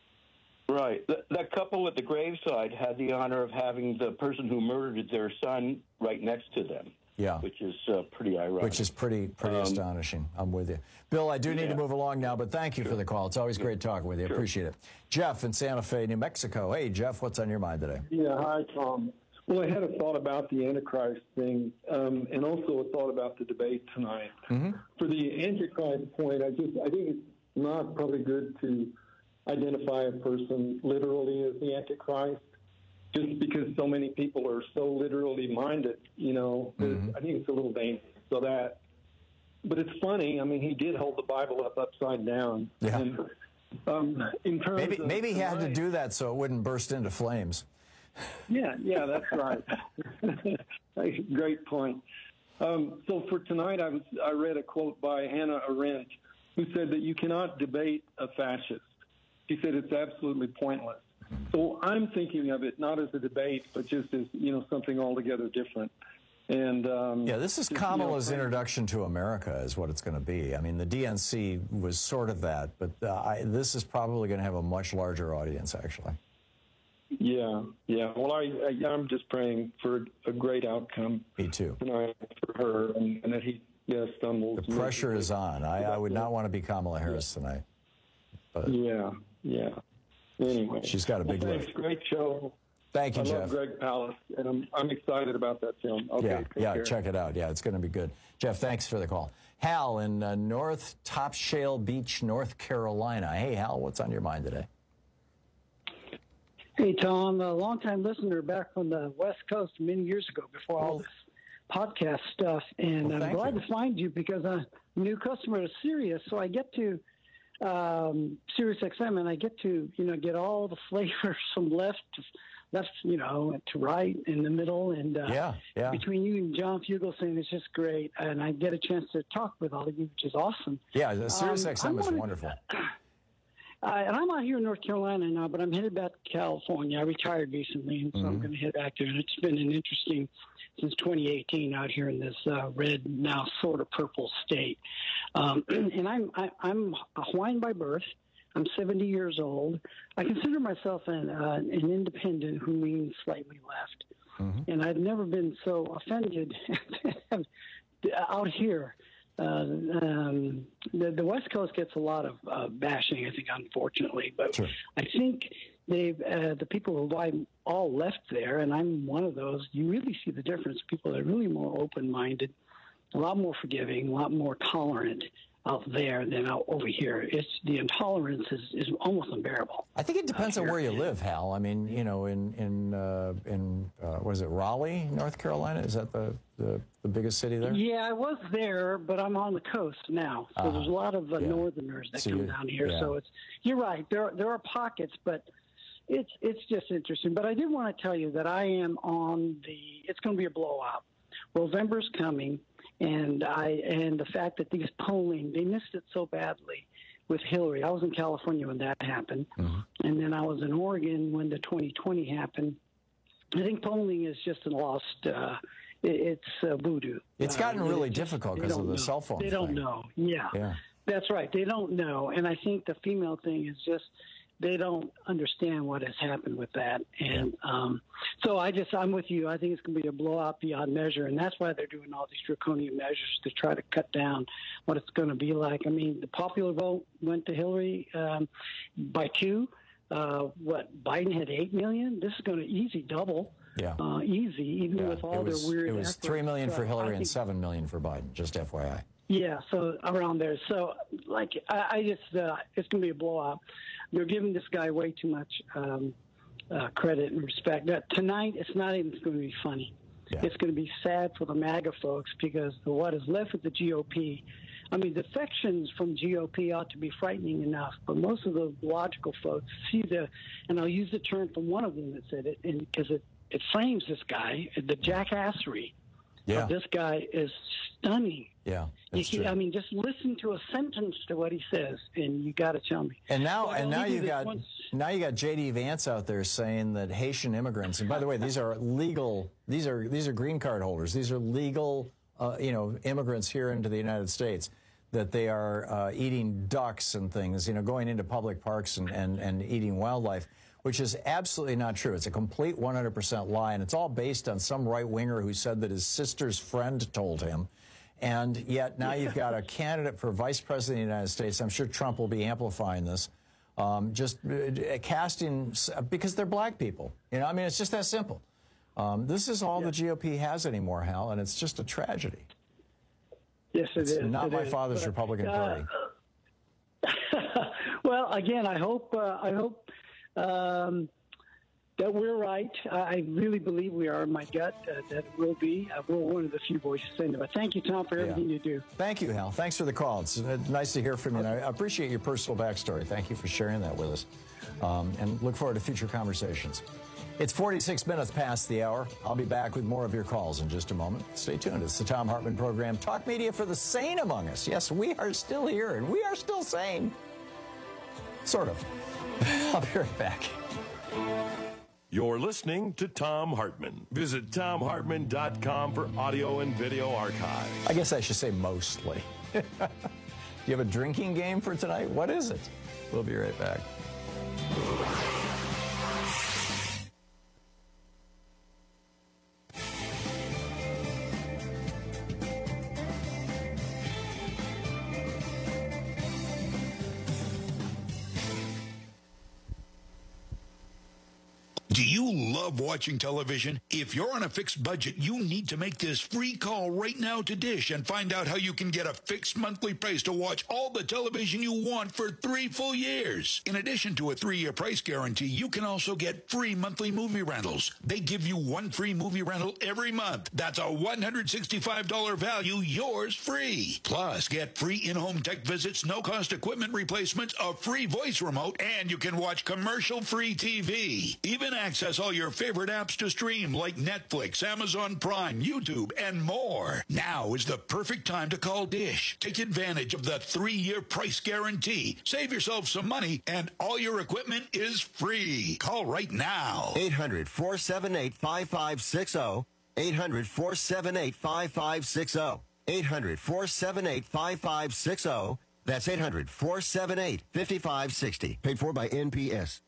Right. That, that couple at the graveside had the honor of having the person who murdered their son right next to them. Yeah. Which is uh, pretty ironic. Which is pretty pretty um, astonishing. I'm with you. Bill, I do need yeah. to move along now, but thank you sure. for the call. It's always great talking with you. I sure. appreciate it. Jeff in Santa Fe, New Mexico. Hey, Jeff, what's on your mind today? Yeah, hi, Tom. Well, I had a thought about the Antichrist thing um, and also a thought about the debate tonight. Mm-hmm. For the Antichrist point, I just I think it's not probably good to identify a person literally as the Antichrist, just because so many people are so literally minded, you know, mm-hmm. I think it's a little dangerous. So that, but it's funny. I mean, he did hold the Bible up upside down. Yeah. And, um, in terms maybe of maybe he tonight, had to do that so it wouldn't burst into flames. Yeah, yeah, that's right. Great point. Um, so for tonight, I was I read a quote by Hannah Arendt, who said that you cannot debate a fascist. She said it's absolutely pointless. So I'm thinking of it not as a debate, but just as, you know, something altogether different. And um, yeah, this is just, Kamala's you know, introduction to America is what it's going to be. I mean, the D N C was sort of that, but uh, I, this is probably going to have a much larger audience, actually. Yeah, yeah. Well, I, I, I'm just praying for a great outcome. Me too. Tonight for her, and, and that he yeah, stumbles. The pressure is on. I, I would not want to be Kamala Harris yeah. tonight. But yeah, yeah. Anyway, she's got a big well, lift. Thanks, great show. Thank you, I Jeff. I love Greg Palast, and I'm I'm excited about that film. Okay, yeah, yeah. care. Check it out. Yeah, it's going to be good. Jeff, thanks for the call. Hal in uh, North Topsail Beach, North Carolina. Hey, Hal, what's on your mind today? Hey, Tom, a longtime listener back from the West Coast many years ago before all this podcast stuff. And well, I'm glad you. to find you because I'm a new customer to Sirius. So I get to um, Sirius X M and I get to, you know, get all the flavors from left to left, you know, to right, in the middle. And uh, yeah, yeah. between you and John Fugelsang, it's just great. And I get a chance to talk with all of you, which is awesome. Yeah, Sirius um, X M is wanted, wonderful. Uh, and I'm out here in North Carolina now, but I'm headed back to California. I retired recently, and so mm-hmm. I'm going to head back there. And it's been an interesting, since twenty eighteen, out here in this uh, red, now sort of purple state. Um, and I'm I, I'm a Hawaiian by birth. I'm seventy years old. I consider myself an, uh, an independent, who leans slightly left. Mm-hmm. And I've never been so offended out here. Uh, um, the, the West Coast gets a lot of uh, bashing, I think, unfortunately. But sure. I think they've uh, the people who I all left there, and I'm one of those. You really see the difference. People are really more open-minded, a lot more forgiving, a lot more tolerant out there than out over here. It's the intolerance is, is almost unbearable. I think it depends on where you live, Hal. I mean, you know, in in uh, in uh, what is it, Raleigh, North Carolina? Is that the, the the biggest city there? Yeah, I was there, but I'm on the coast now, so uh, there's a lot of uh, yeah. Northerners that so come down here. Yeah. So it's you're right. There are, there are pockets, but it's it's just interesting. But I did want to tell you that I am on the. It's going to be a blowout. November's coming, and I and the fact that these polling, they missed it so badly with Hillary. I was in California when that happened, mm-hmm. and then I was in Oregon when the twenty twenty happened. I think polling is just a lost. Uh, it, it's uh, voodoo. It's gotten uh, really it just, difficult because of the know. cell phone. They thing. don't know. Yeah. yeah, that's right. They don't know, and I think the female thing is just. They don't understand what has happened with that. And um, so I just, I'm with you. I think it's going to be a blowout beyond measure. And that's why they're doing all these draconian measures to try to cut down what it's going to be like. I mean, the popular vote went to Hillary um, by two. Uh, what, Biden had eight million? This is going to easy double. Yeah. Uh, easy, even yeah. with all was, their weird It was efforts. three million for Hillary think, and seven million for Biden, just F Y I. Yeah, so around there. So, like, I, I just, uh, it's going to be a blowout. They're giving this guy way too much um, uh, credit and respect. That tonight, it's not even going to be funny. Yeah. It's going to be sad for the MAGA folks because the, what is left of the G O P, I mean, defections from G O P ought to be frightening enough, but most of the logical folks see the, and I'll use the term from one of them that said it, and because it, it frames this guy, the jackassery. Yeah. This guy is stunning. Yeah, you can, true. I mean, just listen to a sentence to what he says, and you got to tell me. And now, so and now you got once... now you got J D Vance out there saying that Haitian immigrants, and by the way, these are legal. These are these are green card holders. These are legal, uh, you know, immigrants here into the United States. That they are uh, eating ducks and things, you know, going into public parks and, and, and eating wildlife. Which is absolutely not true. It's a complete one hundred percent lie, and it's all based on some right-winger who said that his sister's friend told him. And yet now you've got a candidate for vice president of the United States. I'm sure Trump will be amplifying this, um, just uh, casting, because they're black people. You know, I mean, it's just that simple. Um, this is all yeah. the G O P has anymore, Hal, and it's just a tragedy. Yes, it it's is. not it my is. father's but, Republican uh, Party. Well, again, I hope, uh, I hope, Um, that we're right. I really believe we are in my gut uh, that it will be. Uh, we're one of the few voices saying that. But thank you, Tom, for everything yeah. you do. Thank you, Hal. Thanks for the call. It's uh, nice to hear from you. And I appreciate your personal backstory. Thank you for sharing that with us. Um, and look forward to future conversations. It's forty-six minutes past the hour. I'll be back with more of your calls in just a moment. Stay tuned. It's the Tom Hartman Program. Talk media for the sane among us. Yes, we are still here, and we are still sane. Sort of. I'll be right back. You're listening to Tom Hartman. Visit tom hartman dot com for audio and video archive. I guess I should say mostly. Do you have a drinking game for tonight? What is it? We'll be right back. Do you love watching television? If you're on a fixed budget, you need to make this free call right now to Dish and find out how you can get a fixed monthly price to watch all the television you want for three full years. In addition to a three-year price guarantee, you can also get free monthly movie rentals. They give you one free movie rental every month. That's a one hundred sixty-five dollars value, yours free. Plus, get free in-home tech visits, no-cost equipment replacements, a free voice remote, and you can watch commercial-free T V. Even access all your favorite apps to stream like Netflix, Amazon Prime, YouTube, and more. Now is the perfect time to call Dish. Take advantage of the three-year price guarantee. Save yourself some money, and all your equipment is free. Call right now. eight hundred, four seven eight, five five six zero. eight hundred, four seven eight, five five six zero. eight hundred, four seven eight, five five six zero. That's eight hundred, four seven eight, five five six zero. Paid for by N P S.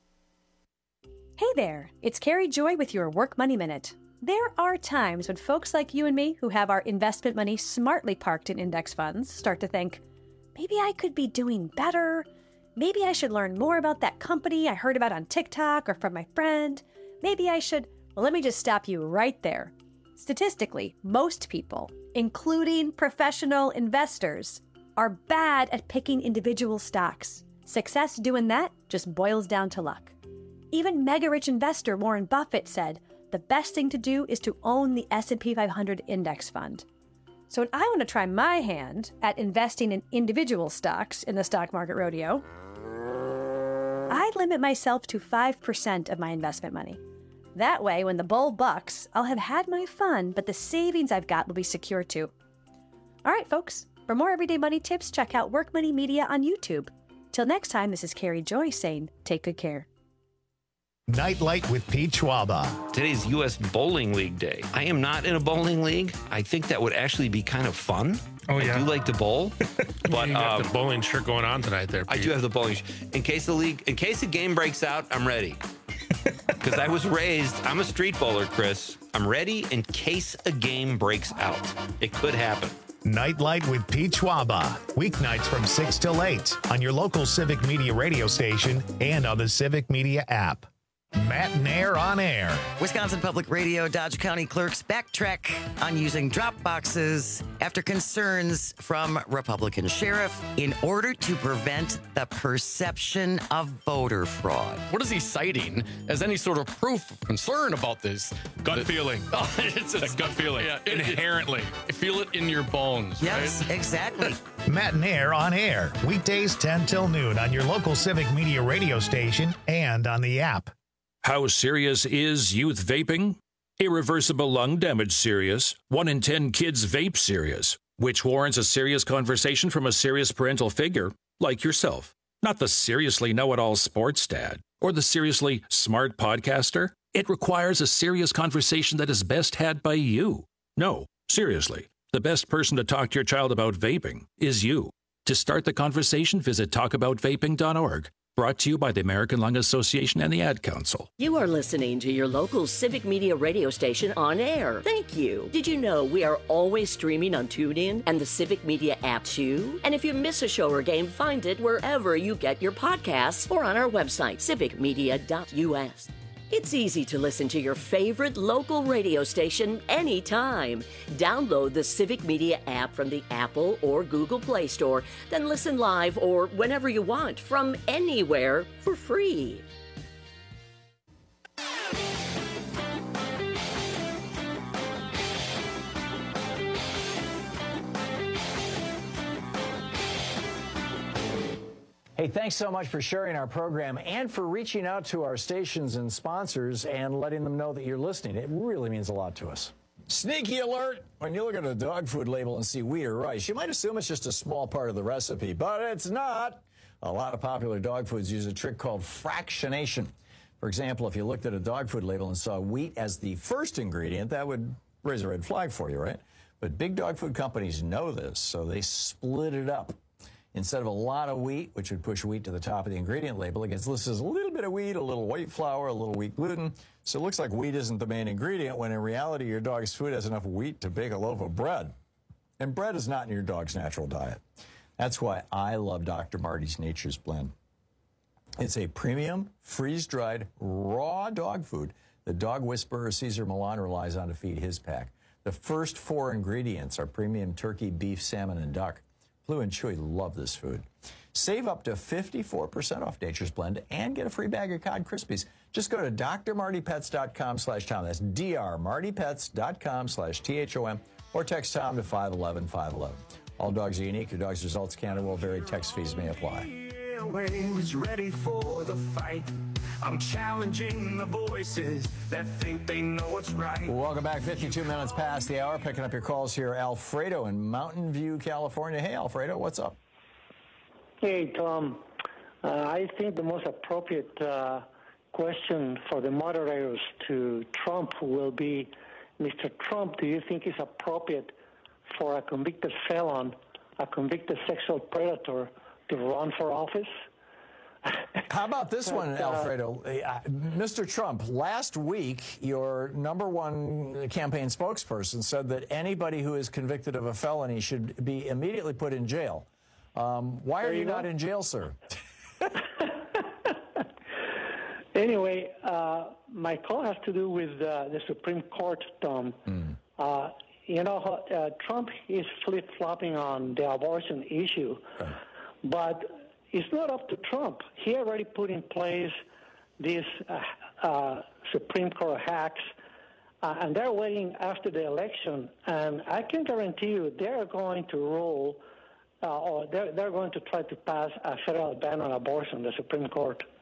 Hey there, it's Carrie Joy with your Work Money Minute. There are times when folks like you and me who have our investment money smartly parked in index funds start to think, maybe I could be doing better. Maybe I should learn more about that company I heard about on TikTok or from my friend. Maybe I should... Well, let me just stop you right there. Statistically, most people, including professional investors, are bad at picking individual stocks. Success doing that just boils down to luck. Even mega-rich investor Warren Buffett said the best thing to do is to own the S and P five hundred index fund. So when I want to try my hand at investing in individual stocks in the stock market rodeo, I limit myself to five percent of my investment money. That way, when the bull bucks, I'll have had my fun, but the savings I've got will be secure too. All right, folks. For more everyday money tips, check out Work Money Media on YouTube. Till next time, this is Carrie Joy saying, take good care. Nightlight with Pete Schwaba. Today's U S Bowling League Day. I am not in a bowling league. I think that would actually be kind of fun. Oh, yeah. I do like to bowl. But you got um, the bowling shirt going on tonight there, Pete. I do have the bowling shirt. In case the league, in case the game breaks out, I'm ready. Because I was raised, I'm a street bowler, Chris. I'm ready in case a game breaks out. It could happen. Nightlight with Pete Schwaba. Weeknights from six till eight on your local Civic Media radio station and on the Civic Media app. Matt Nair on air. Wisconsin Public Radio Dodge County clerks backtrack on using drop boxes after concerns from Republican sheriff in order to prevent the perception of voter fraud. What is he citing as any sort of proof of concern about this? Gut the, feeling. Oh, it's a gut feeling. Yeah, it, Inherently. It, feel it in your bones. Yes, right? exactly. Matt Nair on air. Weekdays ten till noon on your local Civic Media radio station and on the app. How serious is youth vaping? Irreversible lung damage serious. One in ten kids vape serious, which warrants a serious conversation from a serious parental figure like yourself. Not the seriously know-it-all sports dad or the seriously smart podcaster. It requires a serious conversation that is best had by you. No, seriously, the best person to talk to your child about vaping is you. To start the conversation, visit talk about vaping dot org. Brought to you by the American Lung Association and the Ad Council. You are listening to your local Civic Media radio station on air. Thank you. Did you know we are always streaming on TuneIn and the Civic Media app too? And if you miss a show or game, find it wherever you get your podcasts or on our website, civic media dot U S. It's easy to listen to your favorite local radio station anytime. Download the Civic Media app from the Apple or Google Play Store, then listen live or whenever you want from anywhere for free. Hey, thanks so much for sharing our program and for reaching out to our stations and sponsors and letting them know that you're listening. It really means a lot to us. Sneaky alert! When you look at a dog food label and see wheat or rice, you might assume it's just a small part of the recipe, but it's not. A lot of popular dog foods use a trick called fractionation. For example, if you looked at a dog food label and saw wheat as the first ingredient, that would raise a red flag for you, right? But big dog food companies know this, so they split it up. Instead of a lot of wheat, which would push wheat to the top of the ingredient label, it gets listed as a little bit of wheat, a little white flour, a little wheat gluten. So it looks like wheat isn't the main ingredient, when in reality your dog's food has enough wheat to bake a loaf of bread. And bread is not in your dog's natural diet. That's why I love Doctor Marty's Nature's Blend. It's a premium, freeze-dried, raw dog food that dog whisperer Cesar Millan relies on to feed his pack. The first four ingredients are premium turkey, beef, salmon, and duck. Blue and Chewy love this food. Save up to fifty-four percent off Nature's Blend and get a free bag of Cod Krispies. Just go to d r marty pets dot com slash Tom. That's d r marty pets dot com slash T H O M or text Tom to five one one five one one. All dogs are unique. Your dog's results can and will vary. Text fees may apply. Airwaves ready for the fight. I'm challenging the voices that think they know what's right. Welcome back. fifty-two minutes past the hour. Picking up your calls here. Alfredo in Mountain View, California. Hey, Alfredo, what's up? Hey, Tom. Uh, I think the most appropriate uh, question for the moderators to Trump will be, Mister Trump, do you think it's appropriate for a convicted felon, a convicted sexual predator, to run for office? How about this one, But, uh, Alfredo? Uh, Mister Trump, last week, your number one campaign spokesperson said that anybody who is convicted of a felony should be immediately put in jail. Um, why There are you you go. not in jail, sir? Anyway, uh, my call has to do with uh, the Supreme Court, Tom. Uh, you know, uh, Trump is flip-flopping on the abortion issue, but it's not up to Trump. He already put in place these uh, uh, Supreme Court hacks, uh, and they're waiting after the election. And I can guarantee you they're going to rule, uh, or they're, they're going to try to pass a federal ban on abortion, the Supreme Court.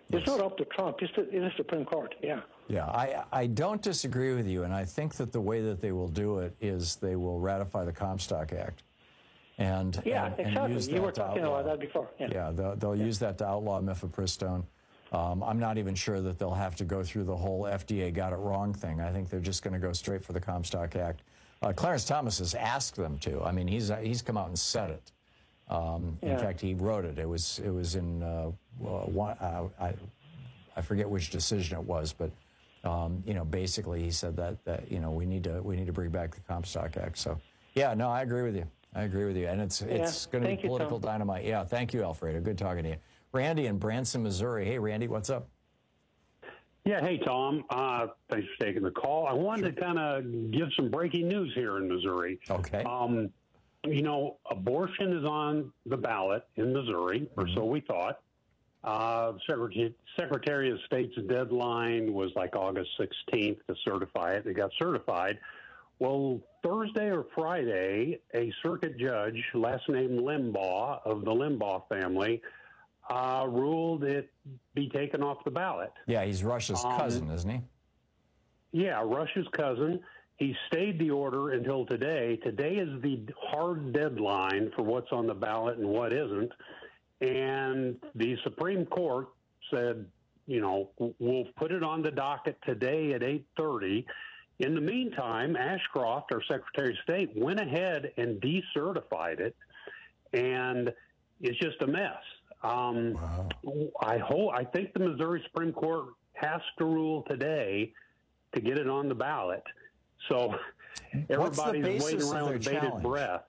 It's not up to Trump. It's the, it's the Supreme Court. Yeah. Yeah, I, I don't disagree with you, and I think that the way that they will do it is they will ratify the Comstock Act. And, Yeah, and, and exactly. use You that were to talking outlaw- about that before. Yeah. Yeah, they'll, they'll use that to outlaw mifepristone. Um, I'm not even sure that they'll have to go through the whole F D A got it wrong thing. I think they're just going to go straight for the Comstock Act. Uh, Clarence Thomas has asked them to. I mean, he's he's come out and said it. Um, In Yeah. fact, he wrote it. It was it was in uh, one, uh, I I forget which decision it was, but um, you know, basically he said that that you know we need to we need to bring back the Comstock Act. So yeah, no, I agree with you. I agree with you, and it's Yeah. it's going to be Thank you, political Tom. dynamite. Yeah, thank you, Alfredo. Good talking to you. Randy in Branson, Missouri. Hey, Randy, what's up? Yeah, hey, Tom. Uh, thanks for taking the call. I wanted to kind of give some breaking news here in Missouri. Okay. Um, you know, abortion is on the ballot in Missouri, or so we thought. Uh, Secretary, Secretary of State's deadline was like August sixteenth to certify it. It got certified. Well, Thursday or Friday, a circuit judge, last name Limbaugh, of the Limbaugh family, uh, ruled it be taken off the ballot. Yeah, he's Rush's Um, cousin, isn't he? Yeah, Rush's cousin. He stayed the order until today. Today is the hard deadline for what's on the ballot and what isn't. And the Supreme Court said, you know, we'll put it on the docket today at eight thirty. In the meantime, Ashcroft, our Secretary of State, went ahead and decertified it, and it's just a mess. Um, wow. I hope, I think the Missouri Supreme Court has to rule today to get it on the ballot. So everybody's waiting around with bated challenge? breath.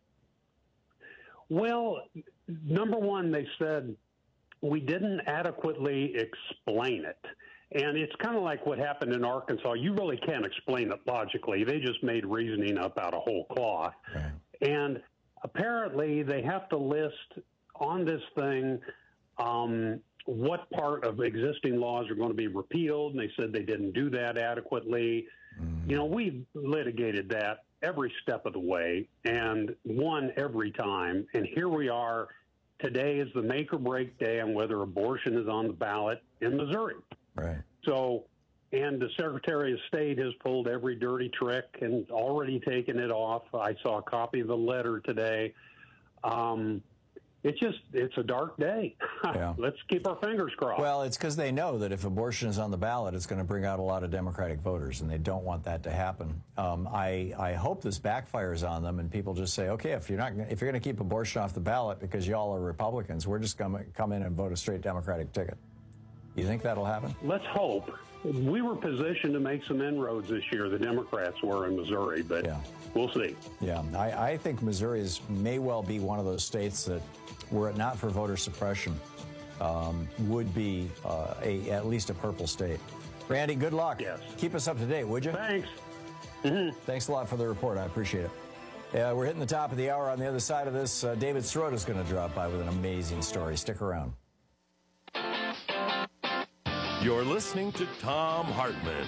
Well, number one, they said we didn't adequately explain it. And it's kind of like what happened in Arkansas. You really can't explain it logically. They just made reasoning up out of whole cloth. Right. And apparently they have to list on this thing um, what part of existing laws are going to be repealed. And they said they didn't do that adequately. Mm. You know, we've litigated that every step of the way and won every time. And here we are. Today is the make or break day on whether abortion is on the ballot in Missouri. Right. So, and the Secretary of State has pulled every dirty trick and already taken it off. I saw a copy of the letter today. Um, it's just, it's a dark day. Yeah. Let's keep our fingers crossed. Well, it's because they know that if abortion is on the ballot, it's going to bring out a lot of Democratic voters, and they don't want that to happen. Um, I, I hope this backfires on them, and people just say, okay, if you're not, if you're going to keep abortion off the ballot because y'all are Republicans, we're just going to come in and vote a straight Democratic ticket. You think that'll happen? Let's hope. We were positioned to make some inroads this year. The Democrats were in Missouri, but yeah. We'll see. Yeah, I, I think Missouri is, may well be one of those states that, were it not for voter suppression, um, would be uh, a at least a purple state. Randy, good luck. Yes. Keep us up to date, would you? Thanks. Mm-hmm. Thanks a lot for the report. I appreciate it. Yeah, we're hitting the top of the hour. On the other side of this, uh, David Sirota is going to drop by with an amazing story. Stick around. You're listening to Thom Hartmann.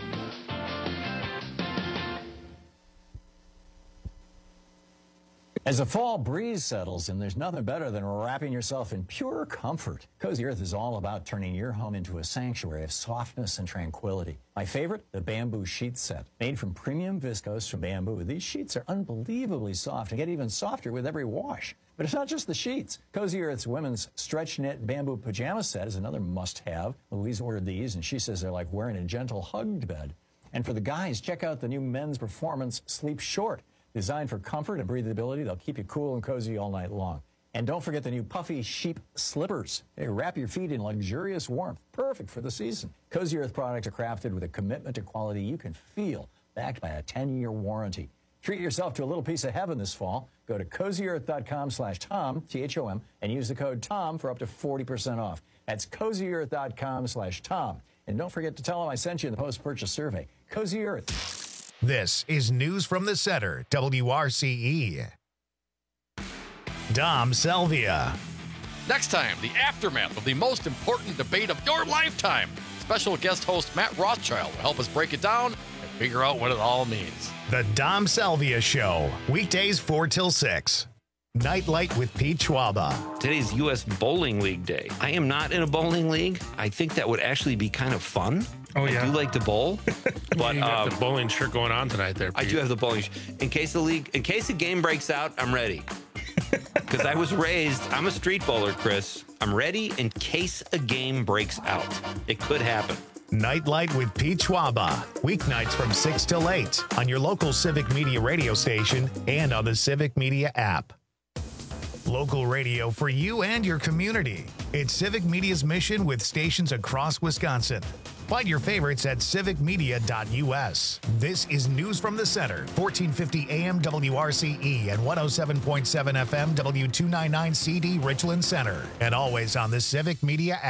As a fall breeze settles in, there's nothing better than wrapping yourself in pure comfort. Cozy Earth is all about turning your home into a sanctuary of softness and tranquility. My favorite, the bamboo sheet set. Made from premium viscose from bamboo, these sheets are unbelievably soft and get even softer with every wash. But it's not just the sheets. Cozy Earth's women's stretch knit bamboo pajama set is another must-have. Louise ordered these, and she says they're like wearing a gentle hugged bed. And for the guys, check out the new men's performance Sleep Short. Designed for comfort and breathability, they'll keep you cool and cozy all night long. And don't forget the new puffy sheep slippers. They wrap your feet in luxurious warmth, perfect for the season. Cozy Earth products are crafted with a commitment to quality you can feel, backed by a ten-year warranty. Treat yourself to a little piece of heaven this fall. Go to cozyearth.com slash Tom, T H O M, and use the code TOM for up to forty percent off. That's cozyearth.com slash Tom. And don't forget to tell them I sent you in the post-purchase survey. Cozy Earth. This is News from the Center, W R C E. Dom Salvia. Next time, the aftermath of the most important debate of your lifetime. Special guest host Matt Rothschild will help us break it down and figure out what it all means. The Dom Salvia Show, weekdays four till six. Nightlight with Pete Schwaba. Today's U S Bowling League Day. I am not in a bowling league. I think that would actually be kind of fun. Oh, yeah. I do like to bowl. But you got um, the bowling shirt going on tonight there, Pete. I do have the bowling shirt. In case the league, in case the game breaks out, I'm ready. Because I was raised, I'm a street bowler, Chris. I'm ready in case a game breaks out. It could happen. Nightlight with Pete Schwaba. Weeknights from six till eight on your local Civic Media radio station and on the Civic Media app. Local radio for you and your community. It's Civic Media's mission with stations across Wisconsin. Find your favorites at civic media dot U S. This is News from the Center, fourteen fifty A M W R C E and one oh seven point seven F M W two ninety-nine C D Richland Center. And always on the Civic Media app.